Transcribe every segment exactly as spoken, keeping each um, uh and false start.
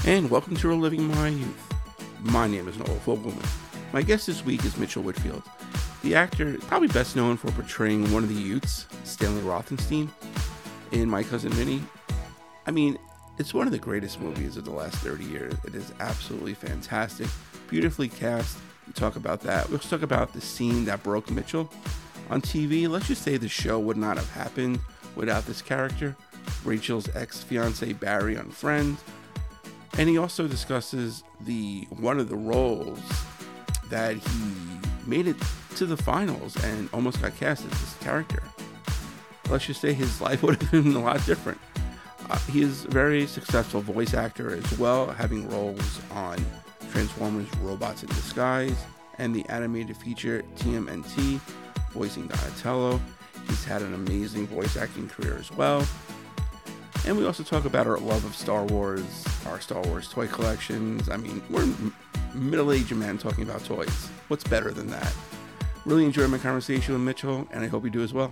and welcome to Reliving My Youth. My name is Noel Fogelman. My guest this week is Mitchell Whitfield, the actor probably best known for portraying one of the Utes, Stanley Rothenstein, in My Cousin Vinny. I mean, it's one of the greatest movies of the last thirty years. It is absolutely fantastic, beautifully cast. We talk about that. We'll talk about the scene that broke Mitchell on T V. Let's just say the show would not have happened without this character, Rachel's ex-fiance Barry on Friends. And he also discusses the one of the roles that he made it to the finals and almost got cast as this character. Let's just say his life would have been a lot different. Uh, he is a very successful voice actor as well, having roles on Transformers Robots in Disguise and the animated feature T M N T, voicing Donatello. He's had an amazing voice acting career as well. And we also talk about our love of Star Wars, our Star Wars toy collections. I mean, we're middle-aged men talking about toys. What's better than that? Really enjoyed my conversation with Mitchell, and I hope you do as well.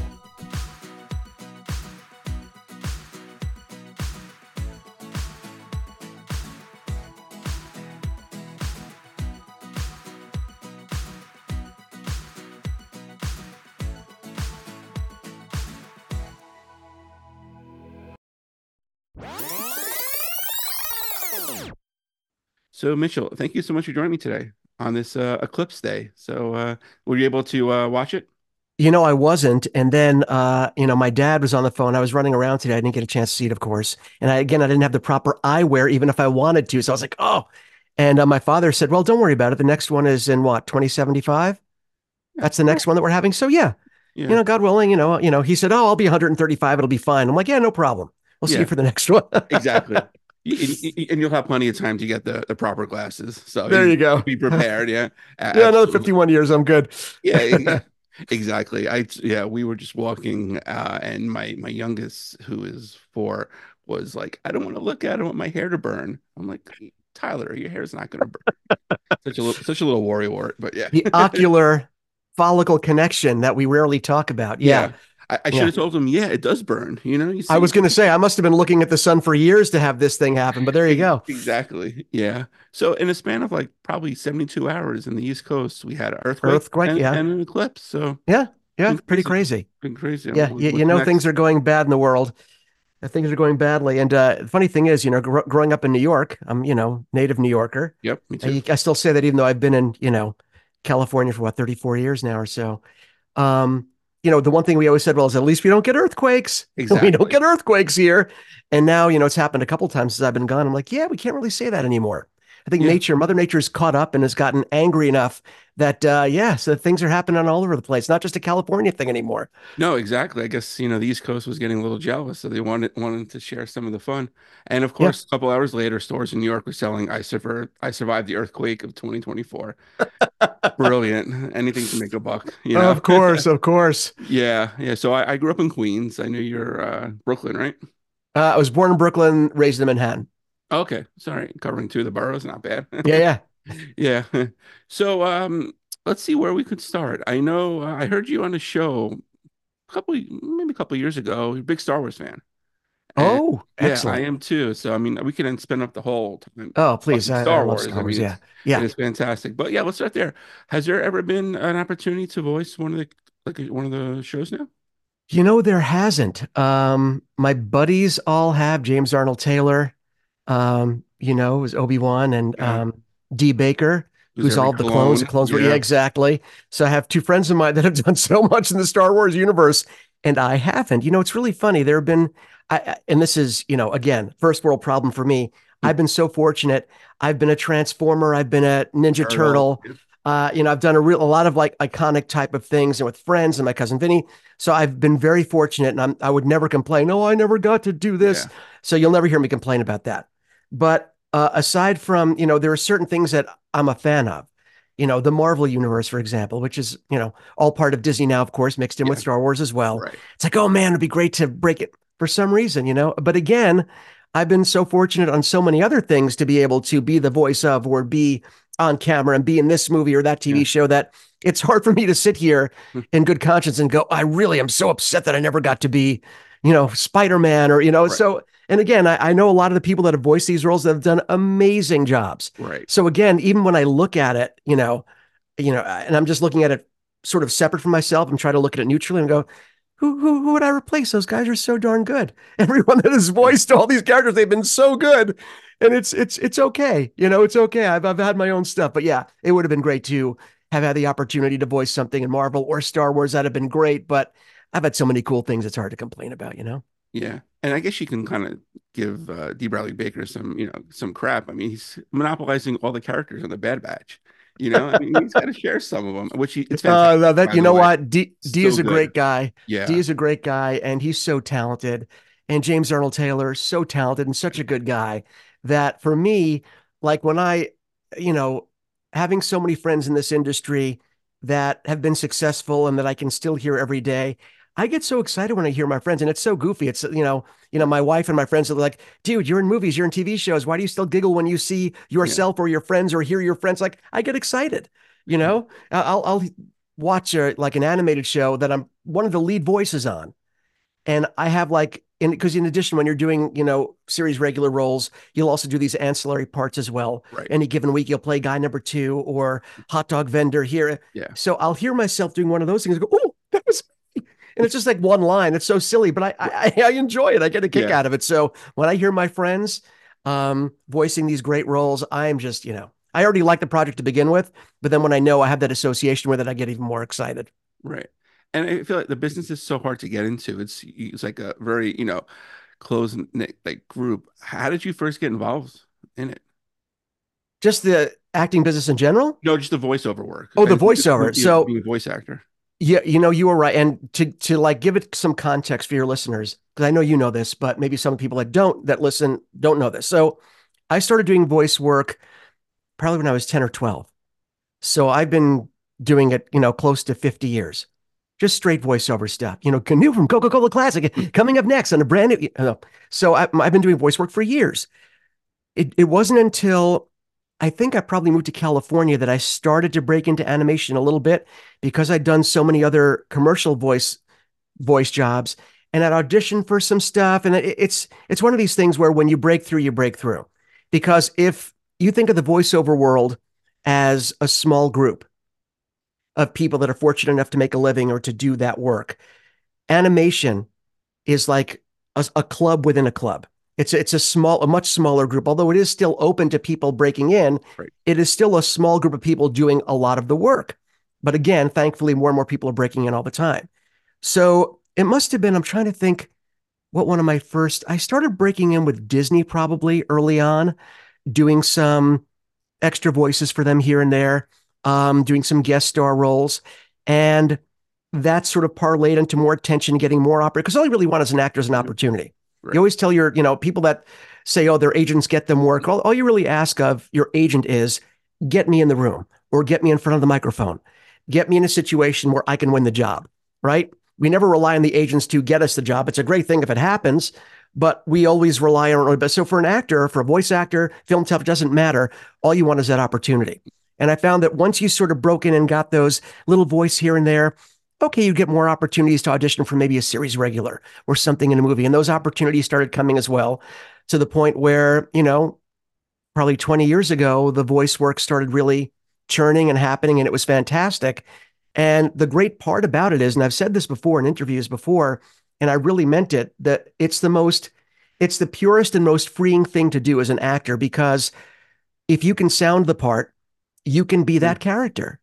So, Mitchell, thank you so much for joining me today on this uh, Eclipse Day. So, uh, were you able to uh, watch it? You know, I wasn't. And then, uh, you know, my dad was on the phone. I was running around today. I didn't get a chance to see it, of course. And I, again, I didn't have the proper eyewear, even if I wanted to. So I was like, oh. And uh, my father said, well, don't worry about it. The next one is in what, twenty seventy-five? Yeah. That's the next one that we're having. So yeah, Yeah. you know, God willing, you know, you know, he said, oh, I'll be one hundred thirty-five. It'll be fine. I'm like, yeah, no problem. We'll see Yeah. you for the next one. Exactly. You- And you'll have plenty of time to get the, the proper glasses. So There you go. be prepared. Yeah. Yeah, another Absolutely. fifty-one years. I'm good. Yeah, yeah, exactly. I yeah, we were just walking, uh, and my my youngest, who is four, was like, I don't want to look at it. I want my hair to burn. I'm like, Tyler, your hair's not gonna burn. Such a little, such a little worry wart, but yeah. The ocular follicle connection that we rarely talk about. Yeah. Yeah. I, I should Yeah. have told him, yeah, it does burn. You know, you see I was going to say, I must have been looking at the sun for years to have this thing happen, but there you go. Exactly. Yeah. So in a span of like probably seventy-two hours in the East Coast, we had an earthquake, Earthquake, and, yeah. and an eclipse. So Yeah. Yeah. been Pretty crazy. crazy. Been crazy. Yeah. What, You, what's you know, next? things are going bad in the world. Uh, Things are going badly. And uh, the funny thing is, you know, gr growing up in New York, I'm, you know, native New Yorker. Yep, me too. I, I still say that even though I've been in, you know, California for what, thirty-four years now or so. Um, you know, the one thing we always said, well, is at least we don't get earthquakes. We Exactly. don't get earthquakes here. And now, you know, it's happened a couple times since I've been gone. I'm like, yeah, we can't really say that anymore. I think Yeah. nature, Mother Nature's caught up and has gotten angry enough that, uh, yeah, so things are happening all over the place, not just a California thing anymore. No, exactly. I guess, you know, the East Coast was getting a little jealous, so they wanted wanted to share some of the fun. And of Yeah, course, a couple hours later, stores in New York were selling I survived I survived the earthquake of twenty twenty-four. Brilliant. Anything to make a buck, you know. of course, of course. Yeah, yeah. So I, I grew up in Queens. I know you're uh Brooklyn, right? Uh, I was born in Brooklyn, raised in Manhattan. Okay. Sorry. Covering two of the boroughs, not bad. Yeah, yeah. Yeah. So um let's see where we could start. I know uh, I heard you on a show a couple maybe a couple years ago. You're a big Star Wars fan. And Oh, yeah, I excellent. am too. So I mean, we can spend up the whole time Oh, please. talking I, I Star love Wars. Star I Wars. mean, Yeah, it's it yeah. is fantastic. But yeah, let's start there. Has there ever been an opportunity to voice one of the like one of the shows now? You know, there hasn't. Um, my buddies all have James Arnold Taylor, um, you know, was Obi-Wan and Yeah, um, D. Baker, who's who's every all of the clones. The clone? clones were, yeah, Yeah, exactly. So I have two friends of mine that have done so much in the Star Wars universe, and I haven't. You know, it's really funny. There have been, I, I- and this is, you know, again, first world problem for me. I've been so fortunate. I've been a Transformer. I've been a Ninja Turtle. Turtle. Uh, you know, I've done a real, a lot of like iconic type of things and with friends and my cousin Vinny. So I've been very fortunate and I'm, I would never complain. Oh, I never got to do this. Yeah, So you'll never hear me complain about that. But uh, aside from, you know, there are certain things that I'm a fan of. You know, the Marvel universe, for example, which is, you know, all part of Disney now, of course, mixed in with yeah, Star Wars as well. right. It's like, oh man, it'd be great to break it for some reason, you know. But again, I've been so fortunate on so many other things to be able to be the voice of or be on camera and be in this movie or that T V Yeah. show that it's hard for me to sit here in good conscience and go, I really am so upset that I never got to be, you know, Spider-Man or, you know, Right. so And again, I, I know a lot of the people that have voiced these roles that have done amazing jobs. Right. So again, even when I look at it, you know, you know, and I'm just looking at it sort of separate from myself and try to look at it neutrally and go, who, who, who would I replace? Those guys are so darn good. Everyone that has voiced all these characters, they've been so good. And it's, it's, it's okay. You know, it's okay. I've, I've had my own stuff, but yeah, it would have been great to have had the opportunity to voice something in Marvel or Star Wars. That'd have been great, but I've had so many cool things. It's hard to complain about, you know? Yeah. And I guess you can kind of give uh, D. Bradley Baker some, you know, some crap. I mean, he's monopolizing all the characters on the Bad Batch. You know, I mean, he's got to share some of them, which he, it's Uh, fantastic. that, By you the know way, what? D, D so is a good. great guy. D Yeah. is a great guy, and he's so talented. And James Arnold Taylor, so talented and such a good guy that for me, like when I, you know, having so many friends in this industry that have been successful and that I can still hear every day, I get so excited when I hear my friends, and it's so goofy. It's, you know, you know, my wife and my friends are like, dude, you're in movies, you're in T V shows. Why do you still giggle when you see Yeah. yourself or your friends or hear your friends? Like, I get excited, you know, I'll, I'll watch a, like an animated show that I'm one of the lead voices on. And I have like, in because in addition, when you're doing, you know, series regular roles, you'll also do these ancillary parts as well. Right. Any given week, you'll play guy number two or hot dog vendor here. Yeah. So I'll hear myself doing one of those things and go, oh, that was me. And it's just like one line. It's so silly, but I, I, I enjoy it. I get a kick Yeah. out of it. So when I hear my friends um, voicing these great roles, I'm just, you know, I already like the project to begin with, but then when I know I have that association with it, I get even more excited. Right. And I feel like the business is so hard to get into. It's it's like a very, you know, close knit like group. How did you first get involved in it? Just the acting business in general. No, just the voiceover work. Oh, I the didn't think this voiceover. would be a- So being a voice actor. yeah, you know, you were right. And to to like give it some context for your listeners, because I know you know this, but maybe some people that don't that listen don't know this. So I started doing voice work probably when I was ten or twelve. So I've been doing it, you know, close to fifty years. Just straight voiceover stuff. You know, Canoe from Coca-Cola Classic coming up next on a brand new. You know, so I, I've been doing voice work for years. It it wasn't until I think I probably moved to California that I started to break into animation a little bit because I'd done so many other commercial voice voice jobs and I'd auditioned for some stuff. And it, it's it's one of these things where when you break through, you break through. Because if you think of the voiceover world as a small group of people that are fortunate enough to make a living or to do that work, animation is like a, a club within a club. It's it's a small, a much smaller group, although it is still open to people breaking in. Right. It is still a small group of people doing a lot of the work. But again, thankfully, more and more people are breaking in all the time. So it must have been, I'm trying to think what one of my first, I started breaking in with Disney probably early on, doing some extra voices for them here and there, um, doing some guest star roles. And that sort of parlayed into more attention, getting more opportunity. Because all you really want as an actor is an opportunity. Right. You always tell your, you know, people that say, oh, their agents get them work. All, all you really ask of your agent is get me in the room or get me in front of the microphone. Get me in a situation where I can win the job, right? We never rely on the agents to get us the job. It's a great thing if it happens, but we always rely on it. So for an actor, for a voice actor, film, stuff, it doesn't matter. All you want is that opportunity. And I found that once you sort of broke in and got those little voice here and there, okay, you get more opportunities to audition for maybe a series regular or something in a movie. And those opportunities started coming as well to the point where, you know, probably twenty years ago, the voice work started really churning and happening, and it was fantastic. And the great part about it is, and I've said this before in interviews before, and I really meant it, that it's the most, it's the purest and most freeing thing to do as an actor, because if you can sound the part, you can be that character.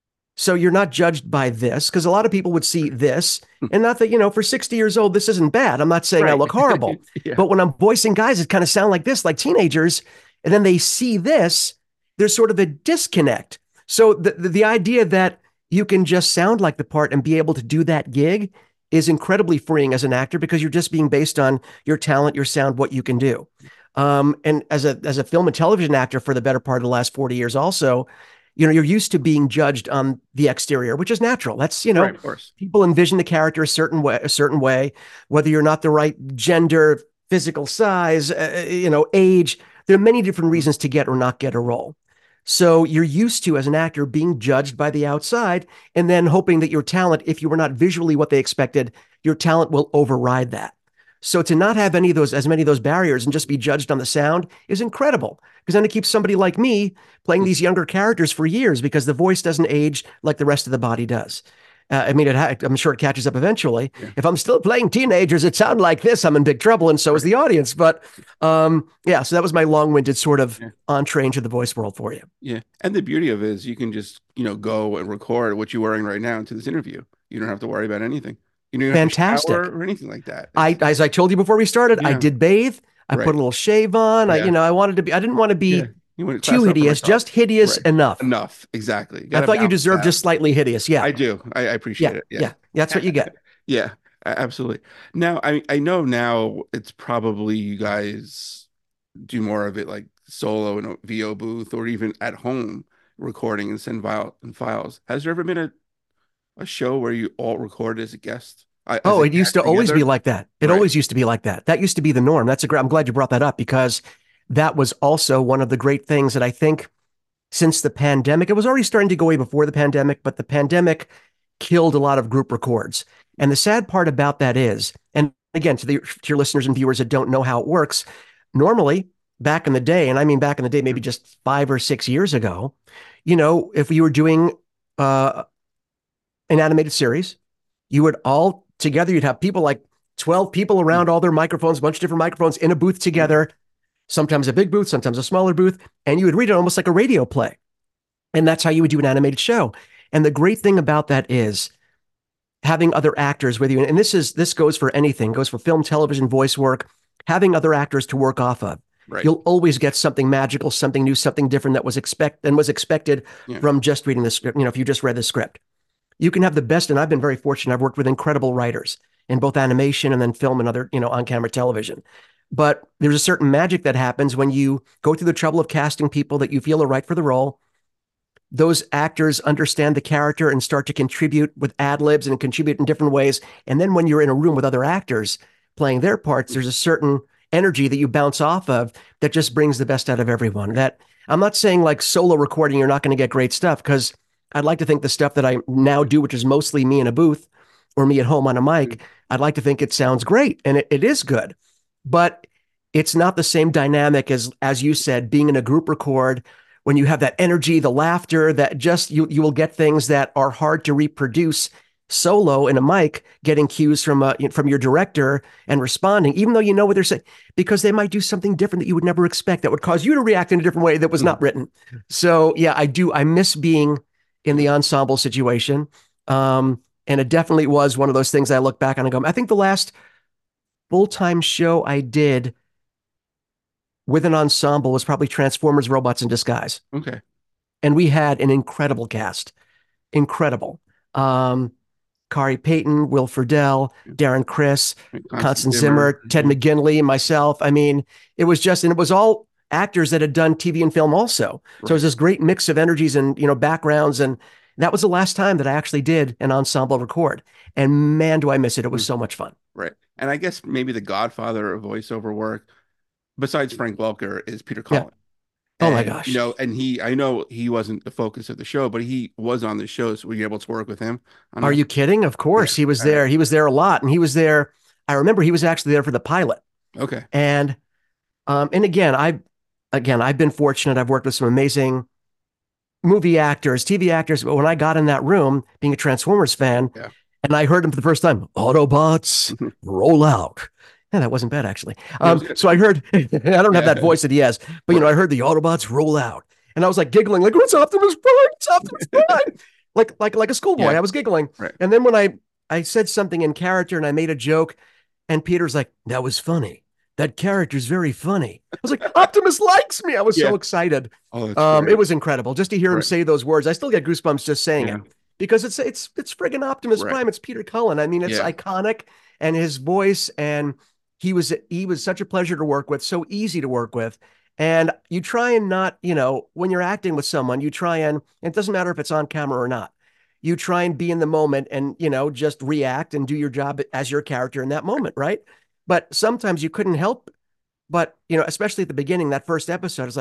So you're not judged by this, because a lot of people would see this, and not that, you know, for sixty years old, this isn't bad. I'm not saying I Right. look horrible, Yeah. but when I'm voicing guys that kind of sound like this, like teenagers, and then they see this, there's sort of a disconnect. So the, the, the idea that you can just sound like the part and be able to do that gig is incredibly freeing as an actor, because you're just being based on your talent, your sound, what you can do. Um, and as a as a film and television actor for the better part of the last forty years also, you know, you're used to being judged on the exterior, which is natural. That's, you know, Right, of course. people envision the character a certain way, a certain way, whether you're not the right gender, physical size, uh, you know, age. There are many different reasons to get or not get a role. So you're used to, as an actor, being judged by the outside and then hoping that your talent, if you were not visually what they expected, your talent will override that. So to not have any of those, as many of those barriers and just be judged on the sound is incredible. Because then it keeps somebody like me playing these younger characters for years because the voice doesn't age like the rest of the body does. Uh, I mean, it ha- I'm sure it catches up eventually. Yeah. If I'm still playing teenagers that sound like this, I'm in big trouble, and so is the audience. But um, yeah, so that was my long-winded sort of Yeah. entree into the voice world for you. Yeah. And the beauty of it is you can just, you know, go and record what you're wearing right now into this interview. You don't have to worry about anything. You don't have to shower Fantastic. or anything like that. I, It's, as I told you before we started, I yeah, did bathe. I put right. a little shave on. I, Yeah. you know, I wanted to be. I didn't want to Yeah. be You went too class up for hideous, myself. just hideous Right. enough. Enough. Exactly. I Got to thought you balance deserved that. just slightly hideous. Yeah, I do. I, I appreciate yeah, it. Yeah. yeah. That's what you get. Yeah. a- Absolutely. Now, I I know now it's probably you guys do more of it like solo in a V O booth or even at home recording and send file and files. Has there ever been a, a show where you all record as a guest? I, as Oh, a it used cast to always be together? like that. It Right. always used to be like that. That used to be the norm. That's a great. I'm glad you brought that up because that was also one of the great things that I think since the pandemic, it was already starting to go away before the pandemic, but the pandemic killed a lot of group records. And the sad part about that is, and again, to the to your listeners and viewers that don't know how it works, normally back in the day, and I mean back in the day, maybe just five or six years ago, you know, if you were doing uh, an animated series, you would all together, you'd have people like twelve people around all their microphones, a bunch of different microphones in a booth together, sometimes a big booth, sometimes a smaller booth, and you would read it almost like a radio play. And that's how you would do an animated show. And the great thing about that is having other actors with you. And this is this goes for anything, goes for film, television, voice work, having other actors to work off of. Right. You'll always get something magical, something new, something different that was expect than was expected Yeah. from just reading the script. You know, if you just read the script, you can have the best. And I've been very fortunate. I've worked with incredible writers in both animation and then film and other, you know, on-camera television. But there's a certain magic that happens when you go through the trouble of casting people that you feel are right for the role. Those actors understand the character and start to contribute with ad libs and contribute in different ways. And then when you're in a room with other actors playing their parts, there's a certain energy that you bounce off of that just brings the best out of everyone. That I'm not saying like solo recording, you're not going to get great stuff, because I'd like to think the stuff that I now do, which is mostly me in a booth or me at home on a mic, I'd like to think it sounds great, and it, it is good, but it's not the same dynamic as, as you said, being in a group record when you have that energy, the laughter, that just you you will get things that are hard to reproduce solo in a mic, getting cues from a, from your director and responding, even though you know what they're saying, because they might do something different that you would never expect that would cause you to react in a different way that was not written. So yeah, I do. I miss being in the ensemble situation. Um, and it definitely was one of those things I look back on and go, I think the last full-time show I did with an ensemble was probably Transformers Robots in Disguise. Okay. And we had an incredible cast. Incredible. Um, Kari Payton, Will Friedle, Darren Criss, Constance Constance Zimmer, Zimmer. Ted McGinley, myself. I mean, it was just, and it was all actors that had done T V and film also. So it was this great mix of energies and, you know, backgrounds. And that was the last time that I actually did an ensemble record. And man, do I miss it. It was so much fun. Right. And I guess maybe the godfather of voiceover work, besides Frank Welker, is Peter Yeah. Cullen. Oh my And, gosh. You know, and he, I know he wasn't the focus of the show, but he was on the show. So were you able to work with him? on Are that? you kidding? Of course. Yeah. He was Uh, there. He was there a lot. And he was there. I remember he was actually there for the pilot. Okay. And um, and again, I again, I've been fortunate. I've worked with some amazing movie actors, T V actors. But when I got in that room, being a Transformers fan, Yeah. and I heard him for the first time, Autobots, roll out. Yeah, that wasn't bad actually. Yeah, it was Um, good. so I heard, I don't have Yeah. that voice that he has, but you know, I heard the Autobots roll out, and I was like giggling, like, "What's Optimus Prime? It's Optimus Prime!" like, like, like a schoolboy. Yeah. I was giggling, Right. and then when I, I said something in character and I made a joke, and Peter's like, "That was funny. That character's very funny." I was like, "Optimus likes me." I was Yeah. so excited. Oh, that's Um, great. it was incredible just to hear him Right. say those words. I still get goosebumps just saying Yeah. it because it's it's it's friggin' Optimus Right. Prime. It's Peter Cullen. I mean, it's Yeah. iconic, and his voice, and he was he was such a pleasure to work with, so easy to work with. And you try and not, you know, when you're acting with someone, you try and it doesn't matter if it's on camera or not. You try and be in the moment and, you know, just react and do your job as your character in that moment, right? But sometimes you couldn't help but, you know, especially at the beginning, that first episode, it's like,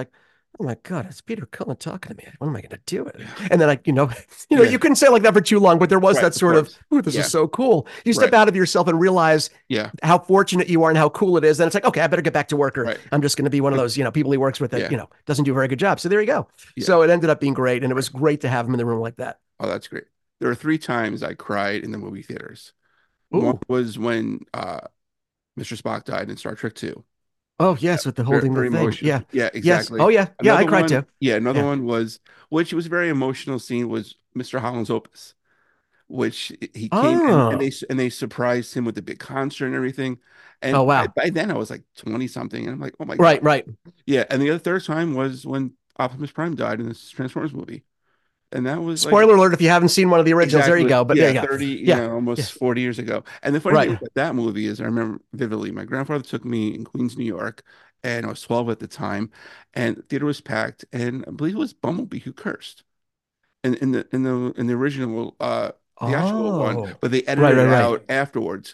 oh my God, it's Peter Cullen talking to me. What am I going to do? Yeah. And then I, you know, you know, Yeah. you couldn't say it like that for too long, but there was Right. that Of sort of, course. oh, this is Yeah. so cool. You step Right. out of yourself and realize Yeah. how fortunate you are and how cool it is. Then it's like, okay, I better get back to work, or Right. I'm just going to be one of those, you know, people he works with that, Yeah. you know, doesn't do a very good job. So there you go. Yeah. So it ended up being great. And it Right. was great to have him in the room like that. Oh, that's great. There were three times I cried in the movie theaters. One Ooh. was when uh mister Spock died in Star Trek Two. Oh, yes, with the Very, holding the very thing. emotional. Yeah. Yeah, Yes. exactly. Oh, yeah. Yeah, I Another cried one, too. yeah, another Yeah. one was, which was a very emotional scene, was mister Holland's Opus, which he came and, and they Oh. and they surprised him with the big concert and everything. Oh, And by, wow. by then I was like twenty something, and I'm like, oh my God. Right, right. Yeah. And the other third time was when Optimus Prime died in this Transformers movie. And that was like, Spoiler alert if you haven't seen one of the originals. There you exactly. go. But there Yeah, you go. thirty, you Yeah. know, Yeah. almost forty years ago. And the funny thing Right. about that movie is I remember vividly, my grandfather took me in Queens, New York, and I was twelve at the time, and the theater was packed, and I believe it was Bumblebee who cursed. In, in the in the in the original uh theatrical one, Oh. but they Right, edited right, it right. out afterwards.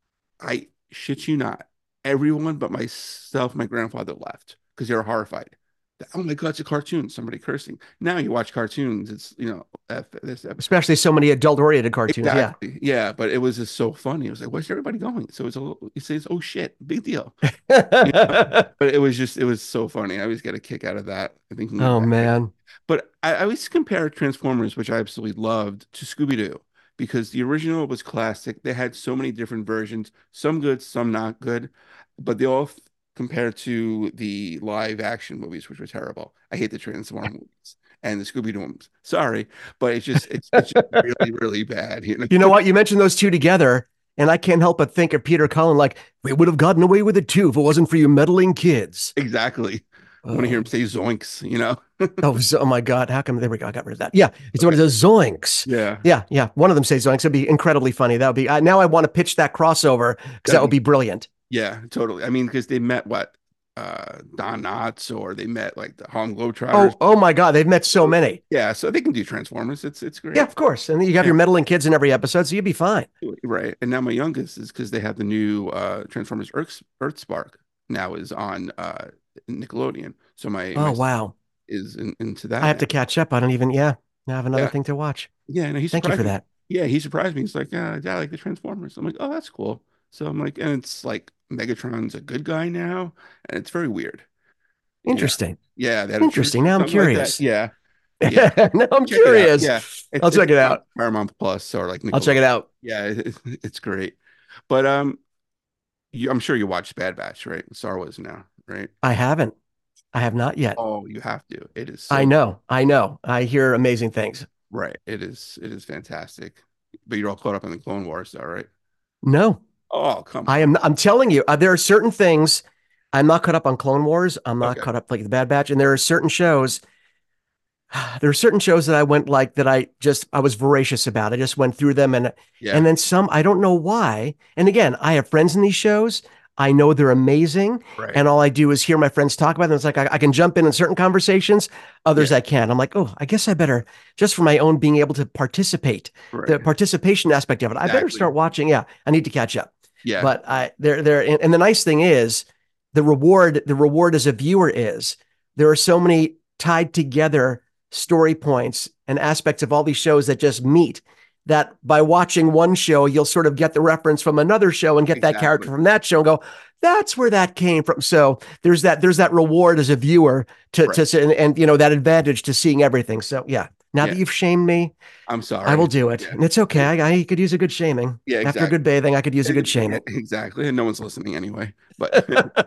I shit you not. Everyone but myself, my grandfather left because they were horrified. Oh my God, it's a cartoon. Somebody cursing. Now you watch cartoons. It's, you know, F, this, F. Especially so many adult oriented cartoons. Yeah. Exactly. Yeah, but it was just so funny. It was like, where's everybody going? So it's a little, he says, oh shit, big deal. You know? But it was just, it was so funny. I always get a kick out of that. I think Oh, that. man. But I, I always compare Transformers, which I absolutely loved, to Scooby-Doo because the original was classic. They had so many different versions, some good, some not good, but they all f- compared to the live action movies, which were terrible. I hate the Transformers movies and the Scooby-Doo ones. Sorry, but it's just it's it's just really, really bad, you You know know? what? You mentioned those two together, and I can't help but think of Peter Cullen like, we would have gotten away with it too if it wasn't for you meddling kids. Exactly. I want to hear Oh, him say zoinks, you know? oh, so, oh my God. How come? There we go. I got rid of that. Yeah. It's one of those zoinks. Yeah. Yeah. Yeah. One of them say zoinks. It'd be incredibly funny. That would be, I, now I want to pitch that crossover because that That'd would be be brilliant. Yeah, totally. I mean, because they met what uh Don Knotts or they met like the Harlem Globetrotters. Oh, oh my God. They've met so So, many. yeah, so they can do Transformers. It's it's Yeah, great. of course. And then you have Yeah, your meddling kids in every episode, so you'd be fine. right. And now my youngest is because they have the new uh Transformers Earth Earthspark now is on uh Nickelodeon. So my Oh, my wow. is in, into I that have now. to catch up. I don't even, yeah. I have another Yeah, thing to watch. yeah. And he Thank you surprised for me. that. Yeah, he surprised me. He's like, yeah, Dad, I like the Transformers. I'm like, oh, that's cool. So I'm like, and it's like Megatron's a good guy now, and it's very weird. You know, Interesting. yeah, they had a truce Interesting. or Now I'm something like that. curious. Yeah, yeah. Now I'm Check it out. curious. Yeah, it's I'll it's check it on out. Paramount Plus or like I'll check Nickelodeon. it out. Yeah, it, it's great. But um, you, I'm sure you watched Bad Batch, right? Star Wars now, right? I haven't. I have not yet. Oh, you have to. It is I so know. I know. I hear amazing things. right. It is. It is fantastic. But you're all caught up in the Clone Wars, though, right? No, Oh, come I on. am. I'm telling you, uh, there are certain things I'm not caught up on Clone Wars. I'm not Okay. caught up like the Bad Batch, and there are certain shows. There are certain shows that I went like that. I just I was voracious about. I just went through them, and Yeah. and then some. I don't know why. And again, I have friends in these shows. I know they're amazing, Right. and all I do is hear my friends talk about them. It's like I, I can jump in in certain conversations, others Yeah. I can't. I'm like, oh, I guess I better just for my own being able to participate, the Right. participation aspect of it. I better Exactly. start watching. Yeah, I need to catch up. Yeah. But I there there and, and the nice thing is the reward the reward as a viewer is there are so many tied together story points and aspects of all these shows that just meet that by watching one show you'll sort of get the reference from another show and get that character Exactly. from that show and go that's where that came from. So there's that there's that reward as a viewer to Right. to and, and you know that advantage to seeing everything. So yeah, now Yeah. that you've shamed me, I'm I will sorry. do it. Yeah. And it's okay. I, I could use a good shaming. Yeah. After a Exactly. good bathing, I could use a good Yeah, shaming. exactly. And no one's listening anyway. But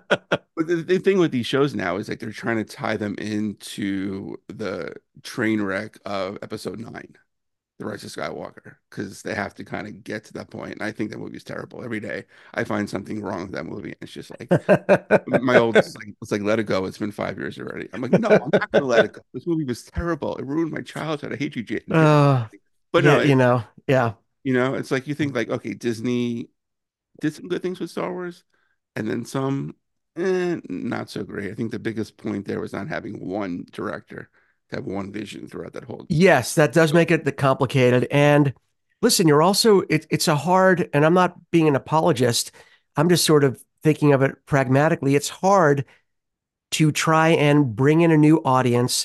but the, the thing with these shows now is like they're trying to tie them into the train wreck of episode nine, The Rise of Skywalker, because they have to kind of get to that point. And I think that movie's terrible. Every day I find something wrong with that movie. And it's just like my oldest is like, it's like, let it go. It's been five years already. I'm like, no, I'm not gonna let it go. This movie was terrible. It ruined my childhood. I hate you, Jay. uh, But yeah, no, you it, know, yeah. you know, it's like you think like, okay, Disney did some good things with Star Wars, and then some, eh, not so great. I think the biggest point there was not having one director to have one vision throughout that whole. Yes, that does make it the complicated. And listen, you're also it, it's a hard, and I'm not being an apologist. I'm just sort of thinking of it pragmatically. It's hard to try and bring in a new audience,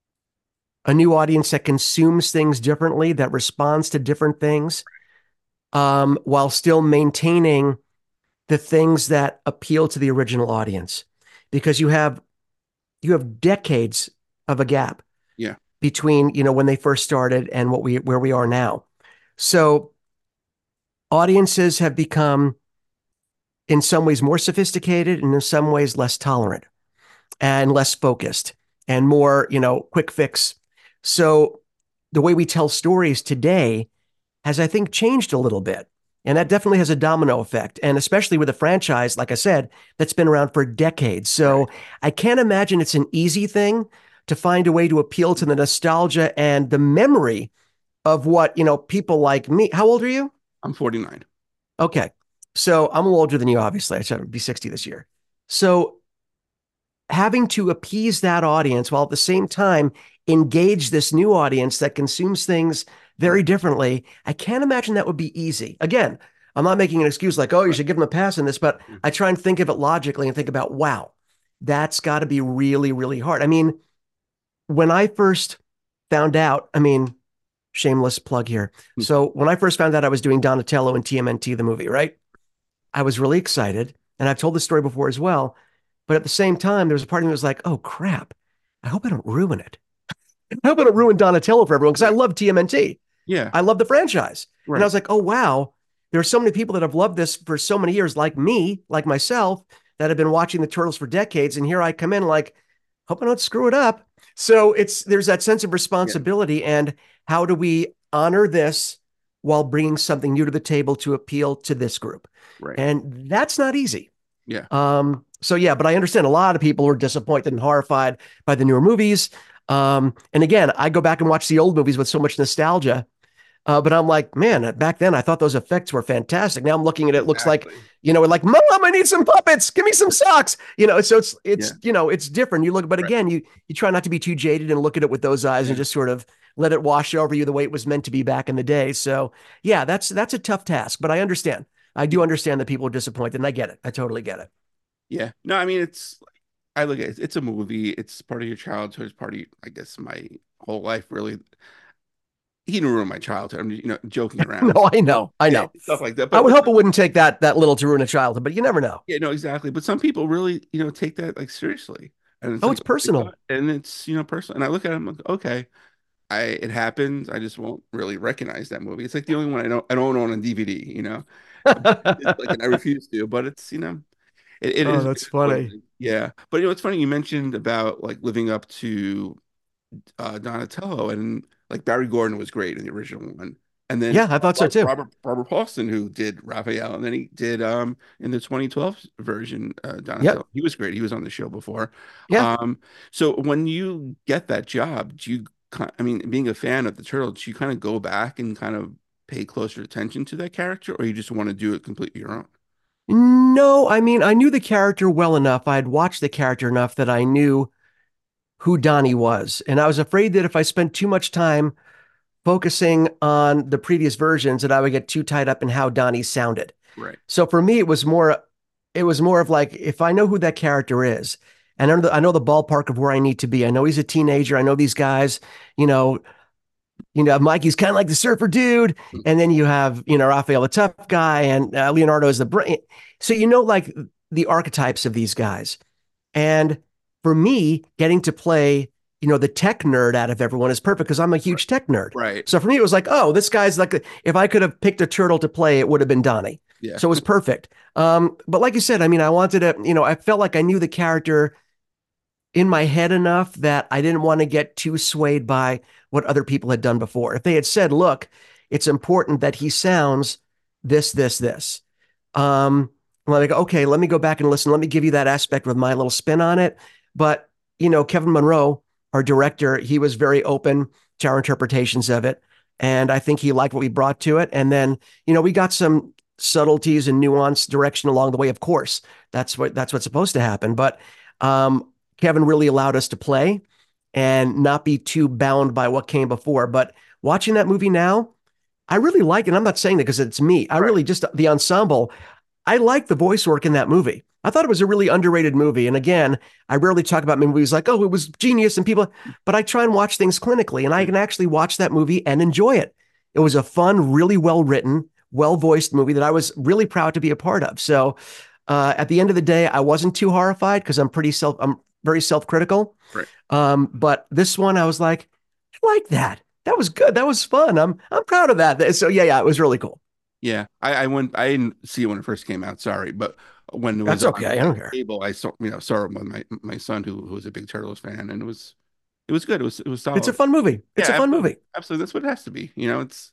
a new audience that consumes things differently, that responds to different things, um, while still maintaining the things that appeal to the original audience. Because you have you have decades of a gap Yeah. between, you know, when they first started and what we where we are now. So audiences have become in some ways more sophisticated and in some ways less tolerant and less focused and more, you know, quick fix. So the way we tell stories today has, I think, changed a little bit. And that definitely has a domino effect. And especially with a franchise, like I said, that's been around for decades. So Right. I can't imagine it's an easy thing to find a way to appeal to the nostalgia and the memory of what, you know, people like me. How old are you? I'm forty-nine. Okay. So I'm a little older than you, obviously. I should be sixty this year. So having to appease that audience while at the same time engage this new audience that consumes things very Right. differently, I can't imagine that would be easy. Again, I'm not making an excuse like, oh, you Right. should give them a pass in this, but Yeah. I try and think of it logically and think about, wow, that's got to be really, really hard. I mean, when I first found out, I mean, shameless plug here. Hmm. So when I first found out I was doing Donatello and T M N T, the movie, right? I was really excited. And I've told this story before as well. But at the same time, there was a part of me that was like, oh, crap. I hope I don't ruin it. I hope I don't ruin Donatello for everyone because I Right. love T M N T. Yeah. I love the franchise. And I Right. was like, oh, wow. There are so many people that have loved this for so many years, like me, like myself, that have been watching the Turtles for decades. And here I come in like, hope I don't screw it up. So it's there's that sense of Yeah. responsibility. And how do we honor this while bringing something new to the table to appeal to this group? Right. And that's not easy. Yeah. Um, so yeah, but I understand a lot of people are disappointed and horrified by the newer movies. Um, and again, I go back and watch the old movies with so much nostalgia. Uh, but I'm like, man, back then I thought those effects were fantastic. Now I'm looking at it, it looks like, Exactly. you know, like, Mom, I need some puppets. Give me some socks. You know, so it's it's Yeah. you know, it's different. You look, but Right. again, you you try not to be too jaded and look at it with those eyes and Yeah. just sort of let it wash over you the way it was meant to be back in the day. So yeah, that's that's a tough task, but I understand. I do understand that people are disappointed, and I get it. I totally get it. Yeah. No, I mean, it's, I look at it, it's a movie. It's part of your childhood. It's part of, I guess, my whole life, really. He didn't ruin my childhood. I'm, you know, joking around. No, I know, I Yeah, know. stuff like that. I But, would but hope it wouldn't take that that little to ruin a childhood, but you never know. yeah, no, exactly. But some people really, you know, take that like seriously. And it's Oh, like, it's oh my God. personal. And it's, you know, personal. And I look at him like, okay, I it happens. I just won't really recognize that movie. It's like the only one I don't I don't own on D V D, you know. It's like, and I refuse to, but it's, you know, it, it Oh, is, it that's is what it funny. is. Yeah. But you know, it's funny you mentioned about like living up to uh Donatello, and like Barry Gordon was great in the original one. And then Yeah, I thought so Robert too. Robert, Robert Paulson, who did Raphael, and then he did um in the twenty twelve version uh Yep. Donatello. He was great. He was on the show before. Yeah. Um so when you get that job, do you ki- I mean, being a fan of the Turtles, do you kind of go back and kind of pay closer attention to that character, or you just want to do it completely your own? No, I mean, I knew the character well enough. I had watched the character enough that I knew who Donnie was. And I was afraid that if I spent too much time focusing on the previous versions, that I would get too tied up in how Donnie sounded. Right. So for me, it was more, it was more of like, if I know who that character is, and I know the, I know the ballpark of where I need to be. I know he's a teenager. I know these guys, you know, you know, Mikey's kind of like the surfer dude. And then you have, you know, Raphael, the tough guy, and uh, Leonardo is the brain. So, you know, like the archetypes of these guys. And for me, getting to play, you know, the tech nerd out of everyone is perfect because I'm a Right. huge tech nerd. Right. So for me, it was like, oh, this guy's like, if I could have picked a turtle to play, it would have been Donnie. Yeah. So it was perfect. Um, but like you said, I mean, I wanted to, you know, I felt like I knew the character in my head enough that I didn't want to get too swayed by what other people had done before. If they had said, look, it's important that he sounds this, this, this. Um, well, I go, okay, let me go back and listen. Let me give you that aspect with my little spin on it. But, you know, Kevin Monroe, our director, he was very open to our interpretations of it. And I think he liked what we brought to it. And then, you know, we got some subtleties and nuanced direction along the way. Of course, that's what that's what's supposed to happen. But um, Kevin really allowed us to play and not be too bound by what came before. But watching that movie now, I really like it. I'm not saying that because it's me. I Right. really just the ensemble. I like the voice work in that movie. I thought it was a really underrated movie. And again, I rarely talk about movies like, oh, it was genius and people, but I try and watch things clinically and I can actually watch that movie and enjoy it. It was a fun, really well written, well voiced movie that I was really proud to be a part of. So uh, at the end of the day, I wasn't too horrified because I'm pretty self, I'm very self critical. Right. Um, but this one, I was like, I like that. That was good. That was fun. I'm I'm proud of that. So yeah, yeah, it was really cool. Yeah, I, I went. I didn't see it when it first came out. Sorry, but when it was That's on okay. I don't care. cable, I saw you know saw it with my my son who, who was a big Turtles fan, and it was it was good. It was it was It's a solid. fun movie. Yeah, It's a fun absolutely, movie. absolutely. That's what it has to be. You know, it's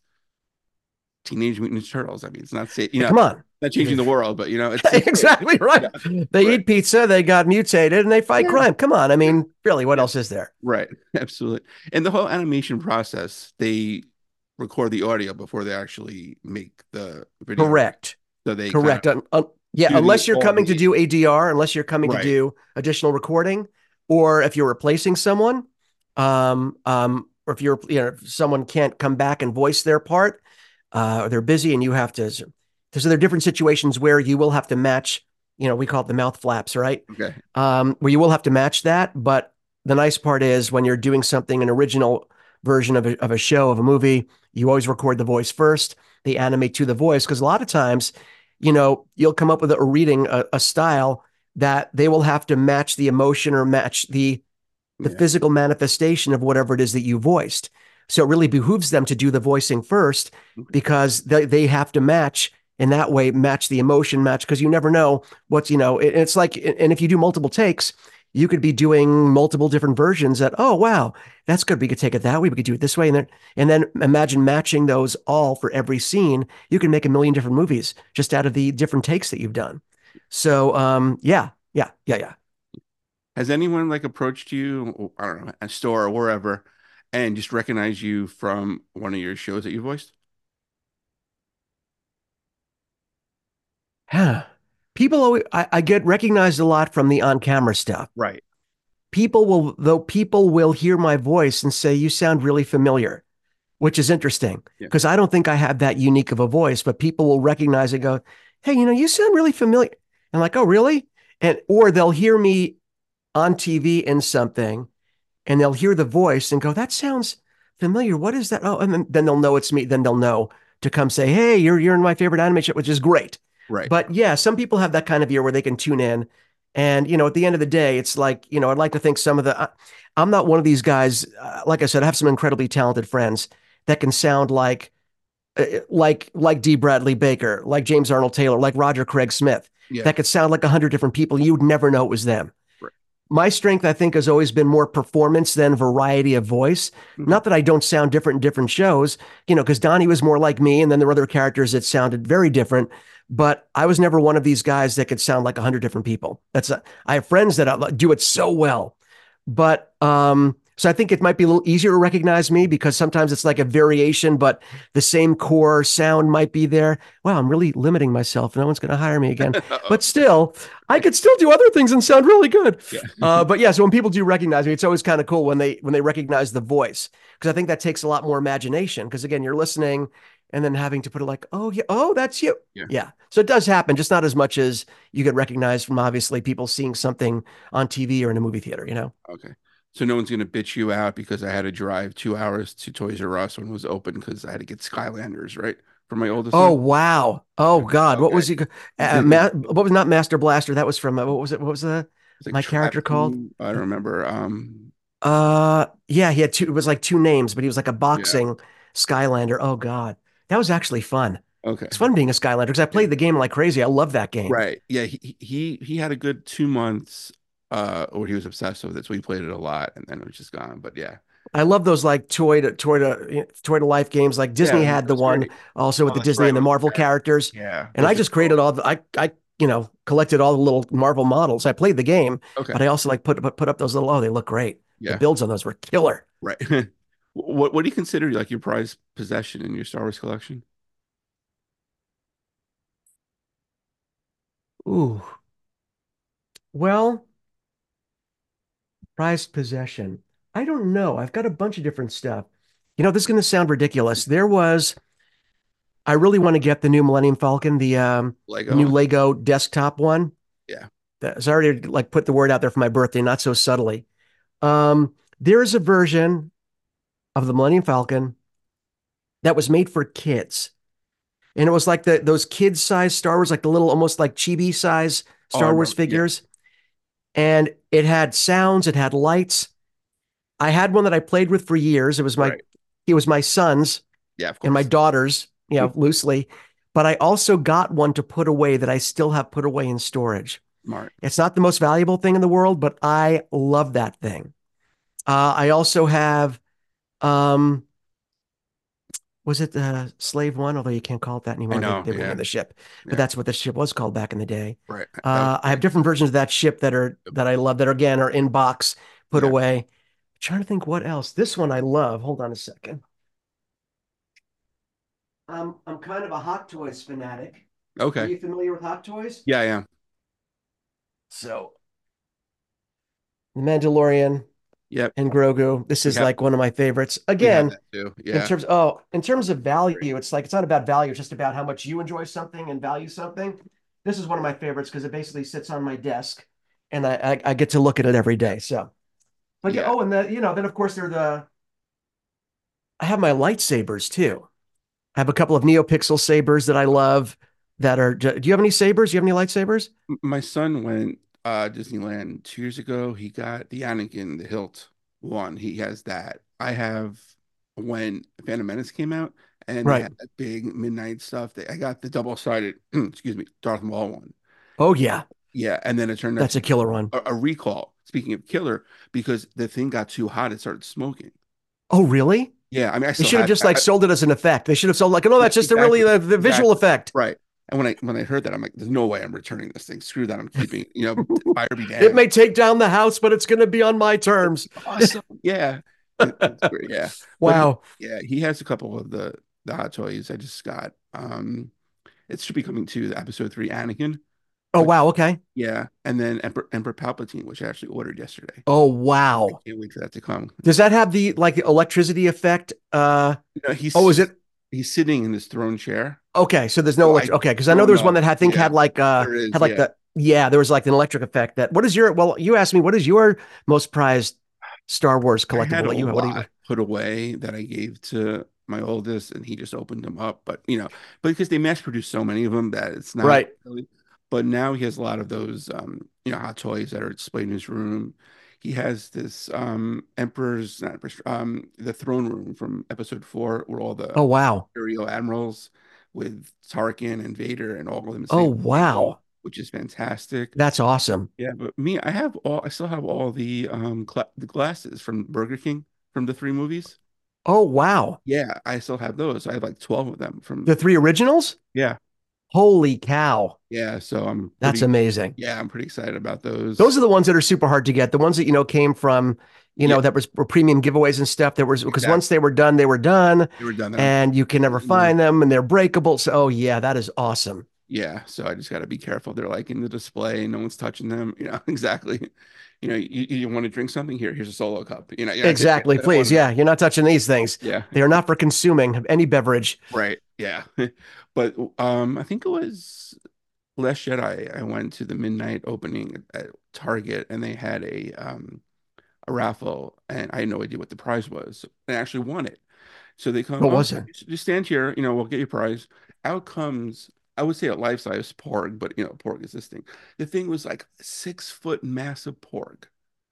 Teenage Mutant Ninja Turtles. I mean, it's not say you Hey, know come on. not changing the world, but you know, it's it's great. Exactly right. Yeah, They right. eat pizza, they got mutated, and they fight Yeah, crime. Come on. I yeah, mean, really, what yeah. else is there? Right. Absolutely. And the whole animation process, they record the audio before they actually make the video, right? Correct. So they kind of Correct. Un- un- yeah, do the unless you're all coming to the do A D R, unless you're coming to right. do additional recording, or if you're replacing someone, um, um, or if you're, you know, if someone can't come back and voice their part, uh, or they're busy and you have to. So there are different situations where you will have to match. You know, we call it the mouth flaps, right? Okay. Um, where you will have to match that. But the nice part is when you're doing something, an original version of a, of a show, of a movie, you always record the voice first. They animate to the voice because a lot of times, you know, you'll come up with a, a reading, a, a style that they will have to match the emotion or match the the Yeah. physical manifestation of whatever it is that you voiced. So it really behooves them to do the voicing first Okay. because they, they have to match in that way, match the emotion, match because you never know what's, you know, it, it's like, and if you do multiple takes, you could be doing multiple different versions that, oh, wow, that's good. We could take it that way. We could do it this way. And then, and then imagine matching those all for every scene. You can make a million different movies just out of the different takes that you've done. So, um, yeah, yeah, yeah, yeah. Has anyone like approached you, or, I don't know, a store or wherever, and just recognized you from one of your shows that you voiced? Huh. People always, I, I get recognized a lot from the on camera stuff. Right. People will, though, people will hear my voice and say, you sound really familiar, which is interesting Yeah. because I don't think I have that unique of a voice, but people will recognize it and go, hey, you know, you sound really familiar. And like, oh, really? And, or they'll hear me on T V in something and they'll hear the voice and go, that sounds familiar. What is that? Oh, and then, then they'll know it's me. Then they'll know to come say, hey, you're, you're in my favorite anime show, which is great. Right. But yeah, some people have that kind of ear where they can tune in. And, you know, at the end of the day, it's like, you know, I'd like to think some of the, I, I'm not one of these guys. Uh, like I said, I have some incredibly talented friends that can sound like, uh, like, like D. Bradley Baker, like James Arnold Taylor, like Roger Craig Smith, Yeah. that could sound like a hundred different people. You would never know it was them. Right. My strength, I think, has always been more performance than variety of voice. Okay. Not that I don't sound different in different shows, you know, because Donnie was more like me, and then there were other characters that sounded very different. But I was never one of these guys that could sound like a hundred different people. That's a, I have friends that do it so well, but um, so I think it might be a little easier to recognize me because sometimes it's like a variation, but the same core sound might be there. Wow, I'm really limiting myself. No one's going to hire me again. Uh-oh. But still, I could still do other things and sound really good. Yeah. Uh, but yeah, so when people do recognize me, it's always kind of cool when they when they recognize the voice because I think that takes a lot more imagination. Because again, you're listening and then having to put it like, oh yeah, oh that's you. Yeah. Yeah. So it does happen, just not as much as you get recognized from obviously people seeing something on T V or in a movie theater, you know? Okay. So no one's gonna bitch you out because I had to drive two hours to Toys R Us when it was open because I had to get Skylanders, right? For my oldest Oh son. wow! Oh Yeah. God! What Okay. was he? Uh, Ma- what was not Master Blaster? That was from uh, what was it? What was the It's like my Trap character called? Team. I don't remember. Um, Uh, yeah, he had two. It was like two names, but he was like a yeah. boxing Skylander. Oh God, that was actually fun. Okay. It's fun being a Skylander because I Yeah. played the game like crazy. I love that game. Right. Yeah. He he he had a good two months uh where he was obsessed with it. So he played it a lot and then it was just gone. But yeah. I love those like toy to toy to toy to life games. Like Yeah, Disney it was, had it the was one great. also with Oh, the that's Disney right. and the With Marvel yeah. characters, Yeah. and I Those are just cool. created all the I I you know collected all the little Marvel models. I played the game, Okay. but I also like put put, put up those little. Oh, they look great. The Yeah. builds on those were killer. Right. What what do you consider like your prized possession in your Star Wars collection? Ooh, well, prized possession. I don't know. I've got a bunch of different stuff. You know, this is going to sound ridiculous. There was, I really want to get the new Millennium Falcon, the um, the new Lego? Lego desktop one. Yeah. That's already like put the word out there for my birthday, not so subtly. Um, there's a version of the Millennium Falcon that was made for kids. And it was like the those kid size Star Wars, like the little almost like chibi size Oh, I Star Wars remember. Yeah, figures. And it had sounds, it had lights. I had one that I played with for years. It was my right. it was my son's Yeah, of and my course. daughter's, you know, loosely. But I also got one to put away that I still have put away in storage. Smart. It's not the most valuable thing in the world, but I love that thing. Uh, I also have, um, was it the Slave One? Although you can't call it that I anymore. They, know. they Yeah, renamed the ship, but yeah. that's what the ship was called back in the day. Right. That was Uh, I have great. different versions of that ship that are that I love that are again are in box, put Yeah. away. Trying to think what else. This one I love. Hold on a second. I'm I'm kind of a Hot Toys fanatic. Are Okay. you familiar with Hot Toys? Yeah, I am. So The Mandalorian Yep. and Grogu. This We is have like one of my favorites. we have Again, that too. in Yeah. terms oh, in terms of value, it's like it's not about value, it's just about how much you enjoy something and value something. This is one of my favorites because it basically sits on my desk and I, I I get to look at it every day. So, but yeah, Yeah. oh, and the you know, then of course they're the I have my lightsabers too. I have a couple of NeoPixel sabers that I love that are do you have any sabers? Do you have any lightsabers? M- My son went uh Disneyland two years ago. He got the Anakin, the hilt one. He has that. I have when Phantom Menace came out and they Right. had that big midnight stuff. They, I got the double-sided, excuse me, Darth Maul one. Oh yeah, Yeah, and then it turned out that's to a be killer one. a, a recall. Speaking of killer, because the thing got too hot, it started smoking. Oh really? Yeah, I mean, I They still should have have just I, like I- sold it as an effect. They should have sold like, no, that's just the really exactly, the, the visual exactly, effect. right. And when I when I heard that, I'm like, there's no way I'm returning this thing. Screw that, I'm keeping. You know, fire be It damned. may take down the house, but it's going to be on my terms. Awesome. Yeah. It- it's great. Yeah. But he, Wow. yeah, he has a couple of the the hot toys I just got. Um, it should be coming to the episode three Anakin, Oh which wow. Okay. yeah, and then Emperor Emperor Palpatine, which I actually ordered yesterday. Oh I wow. can't wait for that to come. Does that have the like electricity effect? Uh You know, oh, is he's it he's sitting in this throne chair. okay? So there's no So I electric. Okay, because I know don't there's one know. that I think Yeah, had like uh there is. had like Yeah. the yeah there was like an electric effect. That what is your well? You asked me what is your most prized Star Wars I had collectible a that you have? What do you? lot put away that I gave to my oldest, and he just opened them up. But you know, but because they mass produce so many of them that it's not Right. really. But now he has a lot of those, um, you know, hot toys that are displayed in his room. He has this um, Emperor's, not Emperor's, um, the throne room from Episode Four, where all the Oh wow. Imperial admirals with Tarkin and Vader and all of them in the Oh same table, wow. which is fantastic. That's awesome. Yeah, but me, I have all, I still have all the um gla the glasses from Burger King from the three movies. Oh wow. Yeah, I still have those. I have like twelve of them The from, three originals? yeah, Holy cow. yeah. So I'm That's pretty, amazing. yeah, I'm pretty excited about Those those. are the ones that are super hard to get. The ones that, you know, came from, you Yeah, know, that was were premium giveaways and stuff. There was because once exactly. they were done, they were done They were done. They're not and you can never anymore. find them and they're breakable. So, oh yeah, that is awesome. Yeah, so I just got to be careful. They're like in the display, no one's touching them. You know, exactly. You know, you, you want to drink something here? Here's a solo cup. You know, yeah, Exactly. I don't want Please. to know. Yeah. You're not touching these things. Yeah, They are not for consuming any beverage. right. Yeah, but um, I think it was Last Jedi. I went to the midnight opening at Target, and they had a um a raffle, and I had no idea what the prize was. And I actually won it. So they come, What oh, was it? just just stand here, you know, we'll get your prize. Out comes, I would say a life-size porg, but you know, porg is this thing. The thing was like six foot massive porg.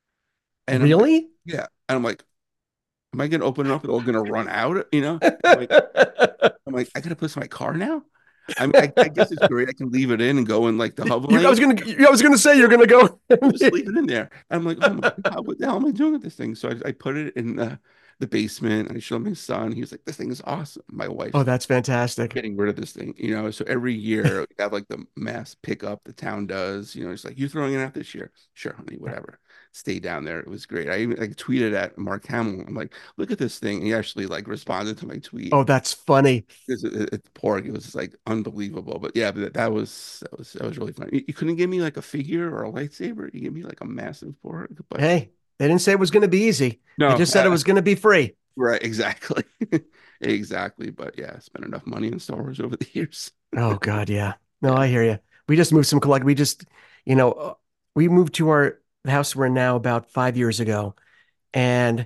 And I'm like, Really? yeah. And I'm like, am I gonna open it up? It's all gonna run out, you know? I'm like, I'm like, I gotta put this in my car now. I mean, I, I guess it's great. I can leave it in and go in like the hover You, I lane. was gonna, I was gonna say you're gonna go. Just leave it in there. I'm like, oh my God, what the hell am I doing with this thing? So I, I put it in the, the basement and I showed my son. He was like, this thing is awesome. My Oh, wife's that's fantastic. getting rid of this thing, you know. So every year we have like the mass pickup the town does, you know. It's like, you throwing it out this year? Sure, honey, whatever. Stay down there. It was great. I even like tweeted at Mark Hamill. I'm like, look at this thing. And he actually like responded to my tweet. Oh, that's funny. Because it, it, it's pork. It was like unbelievable. But yeah, but that was that was that was really fun. You, you couldn't give me like a figure or a lightsaber. You give me like a massive pork. But Hey, they didn't say it was gonna be easy. They no, just said it uh, was gonna be free. right, exactly. Exactly. But yeah, I spent enough money on Star Wars over the years. Oh God, yeah. No, Yeah. I hear you. We just moved some collect. We just, you know, we moved to our the house we're in now about five years ago, and